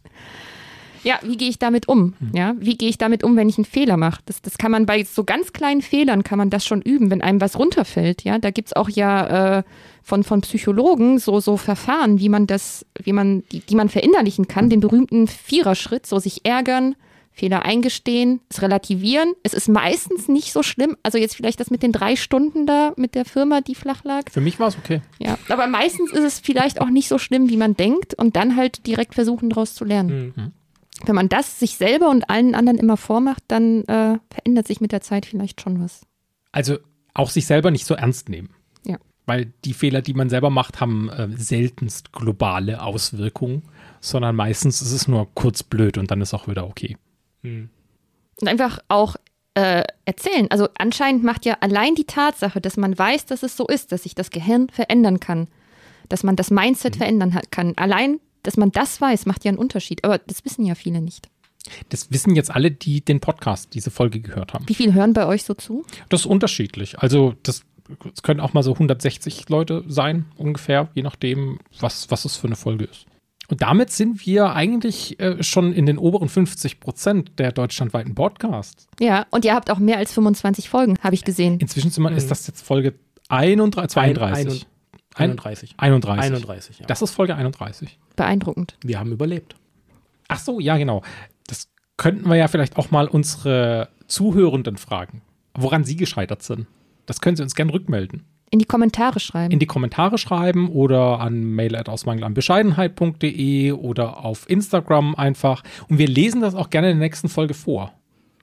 Ja, wie gehe ich damit um? Ja, wie gehe ich damit um, wenn ich einen Fehler mache? Das, das kann man bei so ganz kleinen Fehlern, kann man das schon üben, wenn einem was runterfällt. Ja, da gibt's auch ja äh, von, von Psychologen so, so Verfahren, wie man das, wie man, die, die man verinnerlichen kann, den berühmten Viererschritt, so sich ärgern, Fehler eingestehen, es relativieren. Es ist meistens nicht so schlimm. Also jetzt vielleicht das mit den drei Stunden da mit der Firma, die flach lag. Für mich war es okay. Ja, aber meistens ist es vielleicht auch nicht so schlimm, wie man denkt und dann halt direkt versuchen, daraus zu lernen. Mhm. Wenn man das sich selber und allen anderen immer vormacht, dann äh, verändert sich mit der Zeit vielleicht schon was. Also auch sich selber nicht so ernst nehmen. Ja. Weil die Fehler, die man selber macht, haben äh, seltenst globale Auswirkungen, sondern meistens ist es nur kurz blöd und dann ist auch wieder okay. Und einfach auch äh, erzählen. Also anscheinend macht ja allein die Tatsache, dass man weiß, dass es so ist, dass sich das Gehirn verändern kann, dass man das Mindset verändern ha- kann. Allein, dass man das weiß, macht ja einen Unterschied. Aber das wissen ja viele nicht. Das wissen jetzt alle, die den Podcast, diese Folge gehört haben. Wie viel hören bei euch so zu? Das ist unterschiedlich. Also das, das können auch mal so hundertsechzig Leute sein, ungefähr, je nachdem, was, was es für eine Folge ist. Und damit sind wir eigentlich äh, schon in den oberen fünfzig Prozent der deutschlandweiten Podcasts. Ja, und ihr habt auch mehr als fünfundzwanzig Folgen, habe ich gesehen. Inzwischen sind wir, ist das jetzt Folge einunddreißig, zweiunddreißig? einunddreißig. einunddreißig. einunddreißig, ja. Das ist Folge einunddreißig. Beeindruckend. Wir haben überlebt. Ach so, ja, genau. Das könnten wir ja vielleicht auch mal unsere Zuhörenden fragen, woran sie gescheitert sind. Das können sie uns gerne rückmelden. In die Kommentare schreiben. In die Kommentare schreiben oder an mail at ausmangel-an-bescheidenheit punkt de oder auf Instagram einfach. Und wir lesen das auch gerne in der nächsten Folge vor.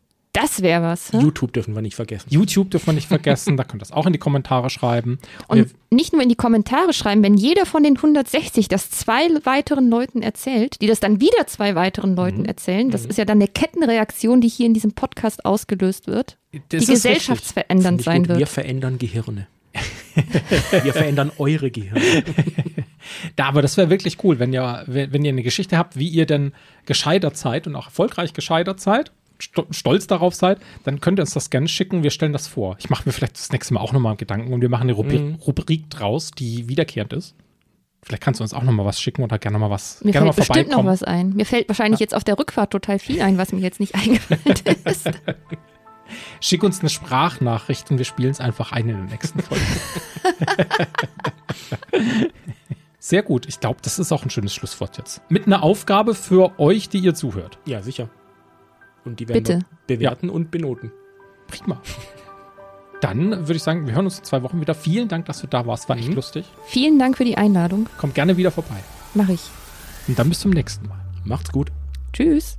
Das wäre was. Hä? YouTube dürfen wir nicht vergessen. YouTube dürfen wir nicht vergessen, da könnt ihr das auch in die Kommentare schreiben. Und Und wir, nicht nur in die Kommentare schreiben, wenn jeder von den hundertsechzig das zwei weiteren Leuten erzählt, die das dann wieder zwei weiteren Leuten erzählen, das ist ja dann eine Kettenreaktion, die hier in diesem Podcast ausgelöst wird, das die ist gesellschaftsverändernd Finde ich sein gut. Wir wird. verändern Gehirne. Wir verändern eure Gehirne. Da, aber das wäre wirklich cool, wenn ihr, wenn wenn ihr eine Geschichte habt, wie ihr denn gescheitert seid und auch erfolgreich gescheitert seid, sto- stolz darauf seid, dann könnt ihr uns das gerne schicken, wir stellen das vor. Ich mache mir vielleicht das nächste Mal auch nochmal Gedanken und wir machen eine Rubrik, Mhm. Rubrik draus, die wiederkehrend ist. Vielleicht kannst du uns auch nochmal was schicken oder gerne mal was, Mir gerne mal fällt bestimmt noch vorbeikommen. was ein. Mir fällt wahrscheinlich jetzt auf der Rückfahrt total viel ein, was mir jetzt nicht eingefallen ist. Schick uns eine Sprachnachricht und wir spielen es einfach ein in der nächsten Folge. Sehr gut. Ich glaube, das ist auch ein schönes Schlusswort jetzt. Mit einer Aufgabe für euch, die ihr zuhört. Ja, sicher. Und die werden Bitte. wir bewerten und benoten. Prima. Dann würde ich sagen, wir hören uns in zwei Wochen wieder. Vielen Dank, dass du da warst. War echt Mhm. lustig. Vielen Dank für die Einladung. Kommt gerne wieder vorbei. Mache ich. Und dann bis zum nächsten Mal. Macht's gut. Tschüss.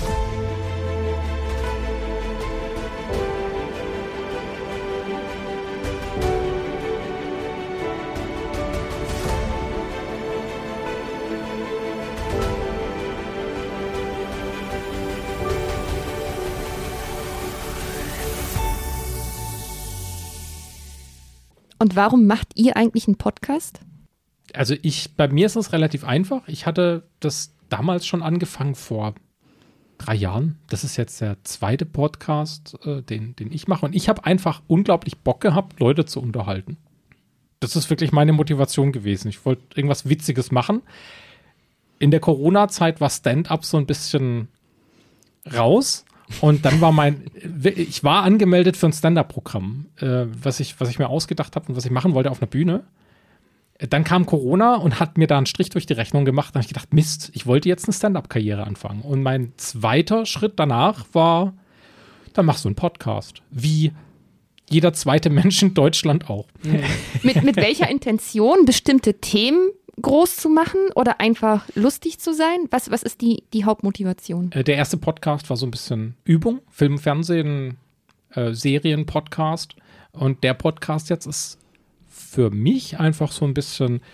Und warum macht ihr eigentlich einen Podcast? Also ich, bei mir ist es relativ einfach. Ich hatte das damals schon angefangen vor drei Jahren. Das ist jetzt der zweite Podcast, äh, den, den ich mache. Und ich habe einfach unglaublich Bock gehabt, Leute zu unterhalten. Das ist wirklich meine Motivation gewesen. Ich wollte irgendwas Witziges machen. In der Corona-Zeit war Stand-up so ein bisschen raus. Und dann war mein, ich war angemeldet für ein Stand-up-Programm, äh, was ich, was ich mir ausgedacht habe und was ich machen wollte auf einer Bühne. Dann kam Corona und hat mir da einen Strich durch die Rechnung gemacht. Da habe ich gedacht, Mist, ich wollte jetzt eine Stand-up-Karriere anfangen. Und mein zweiter Schritt danach war, dann machst du einen Podcast. Wie jeder zweite Mensch in Deutschland auch. Mit, mit welcher Intention, bestimmte Themen groß zu machen oder einfach lustig zu sein? Was, was ist die, die Hauptmotivation? Äh, Der erste Podcast war so ein bisschen Übung, Film, Fernsehen, äh, Serien, Podcast. Und der Podcast jetzt ist für mich einfach so ein bisschen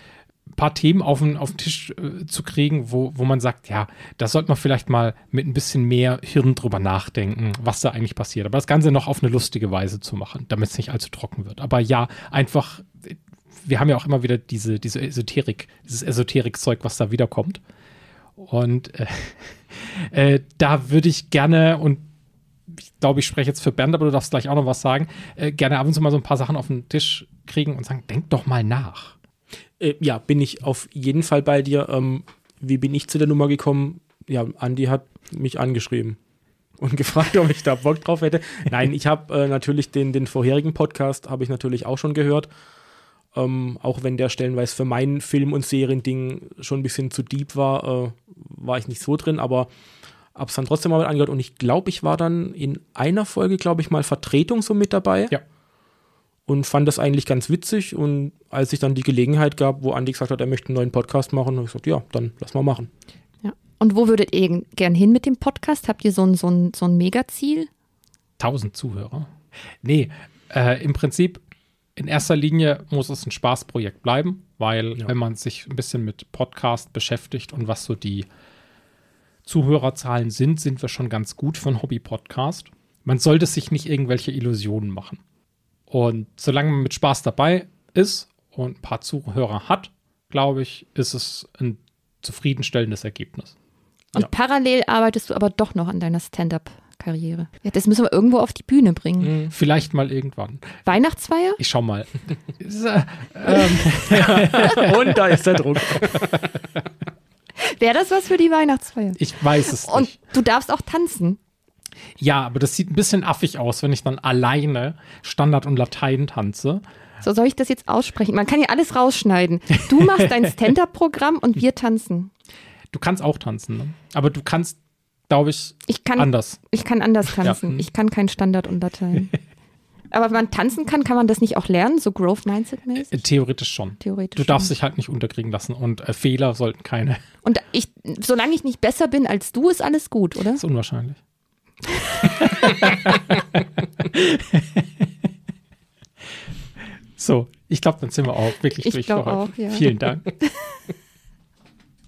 ein paar Themen auf den, auf den Tisch äh, zu kriegen, wo, wo man sagt, ja, da sollte man vielleicht mal mit ein bisschen mehr Hirn drüber nachdenken, was da eigentlich passiert. Aber das Ganze noch auf eine lustige Weise zu machen, damit es nicht allzu trocken wird. Aber ja, einfach, wir haben ja auch immer wieder diese, diese Esoterik, dieses Esoterik-Zeug, was da wiederkommt. Und äh, äh, da würde ich gerne, und ich glaube, ich spreche jetzt für Bernd, aber du darfst gleich auch noch was sagen, äh, gerne ab und zu mal so ein paar Sachen auf den Tisch kriegen und sagen, denk doch mal nach. Äh, ja, bin ich auf jeden Fall bei dir. Ähm, wie bin ich zu der Nummer gekommen? Ja, Andi hat mich angeschrieben und gefragt, ob ich da Bock drauf hätte. Nein, ich habe äh, natürlich den, den vorherigen Podcast, habe ich natürlich auch schon gehört. Ähm, auch wenn der stellenweise für mein Film- und Serien-Ding schon ein bisschen zu deep war, äh, war ich nicht so drin, aber hab's dann trotzdem mal angehört. Und ich glaube, ich war dann in einer Folge, glaube ich, mal Vertretung so mit dabei. Ja. Und fand das eigentlich ganz witzig. Und als ich dann die Gelegenheit gab, wo Andi gesagt hat, er möchte einen neuen Podcast machen, habe ich gesagt, ja, dann lass mal machen. Ja. Und wo würdet ihr gern hin mit dem Podcast? Habt ihr so ein, so ein, so ein Megaziel? Tausend Zuhörer? Nee, äh, im Prinzip in erster Linie muss es ein Spaßprojekt bleiben, weil ja. wenn man sich ein bisschen mit Podcast beschäftigt und was so die Zuhörerzahlen sind, sind wir schon ganz gut für einen Hobby-Podcast. Man sollte sich nicht irgendwelche Illusionen machen. Und solange man mit Spaß dabei ist und ein paar Zuhörer hat, glaube ich, ist es ein zufriedenstellendes Ergebnis. Und ja. parallel arbeitest du aber doch noch an deiner Stand-up-Karriere. Ja, das müssen wir irgendwo auf die Bühne bringen. Mhm. Vielleicht mal irgendwann. Weihnachtsfeier? Ich schau mal. ähm, und da ist der Druck. Wäre das was für die Weihnachtsfeier? Ich weiß es und nicht. Und du darfst auch tanzen. Ja, aber das sieht ein bisschen affig aus, wenn ich dann alleine Standard und Latein tanze. So, soll ich das jetzt aussprechen? Man kann ja alles rausschneiden. Du machst dein Stand-up-Programm und wir tanzen. Du kannst auch tanzen, ne? Aber du kannst, glaube ich, ich kann, anders. Ich kann anders tanzen. Ja. Ich kann kein Standard und Latein. Aber wenn man tanzen kann, kann man das nicht auch lernen, so Growth-Mindset-mäßig? Theoretisch schon. Theoretisch du darfst schon. dich halt nicht unterkriegen lassen und äh, Fehler sollten keine. Und ich, solange ich nicht besser bin als du, ist alles gut, oder? Das ist unwahrscheinlich. So, ich glaube, dann sind wir auch wirklich ich durch für heute. Auch, ja. Vielen Dank.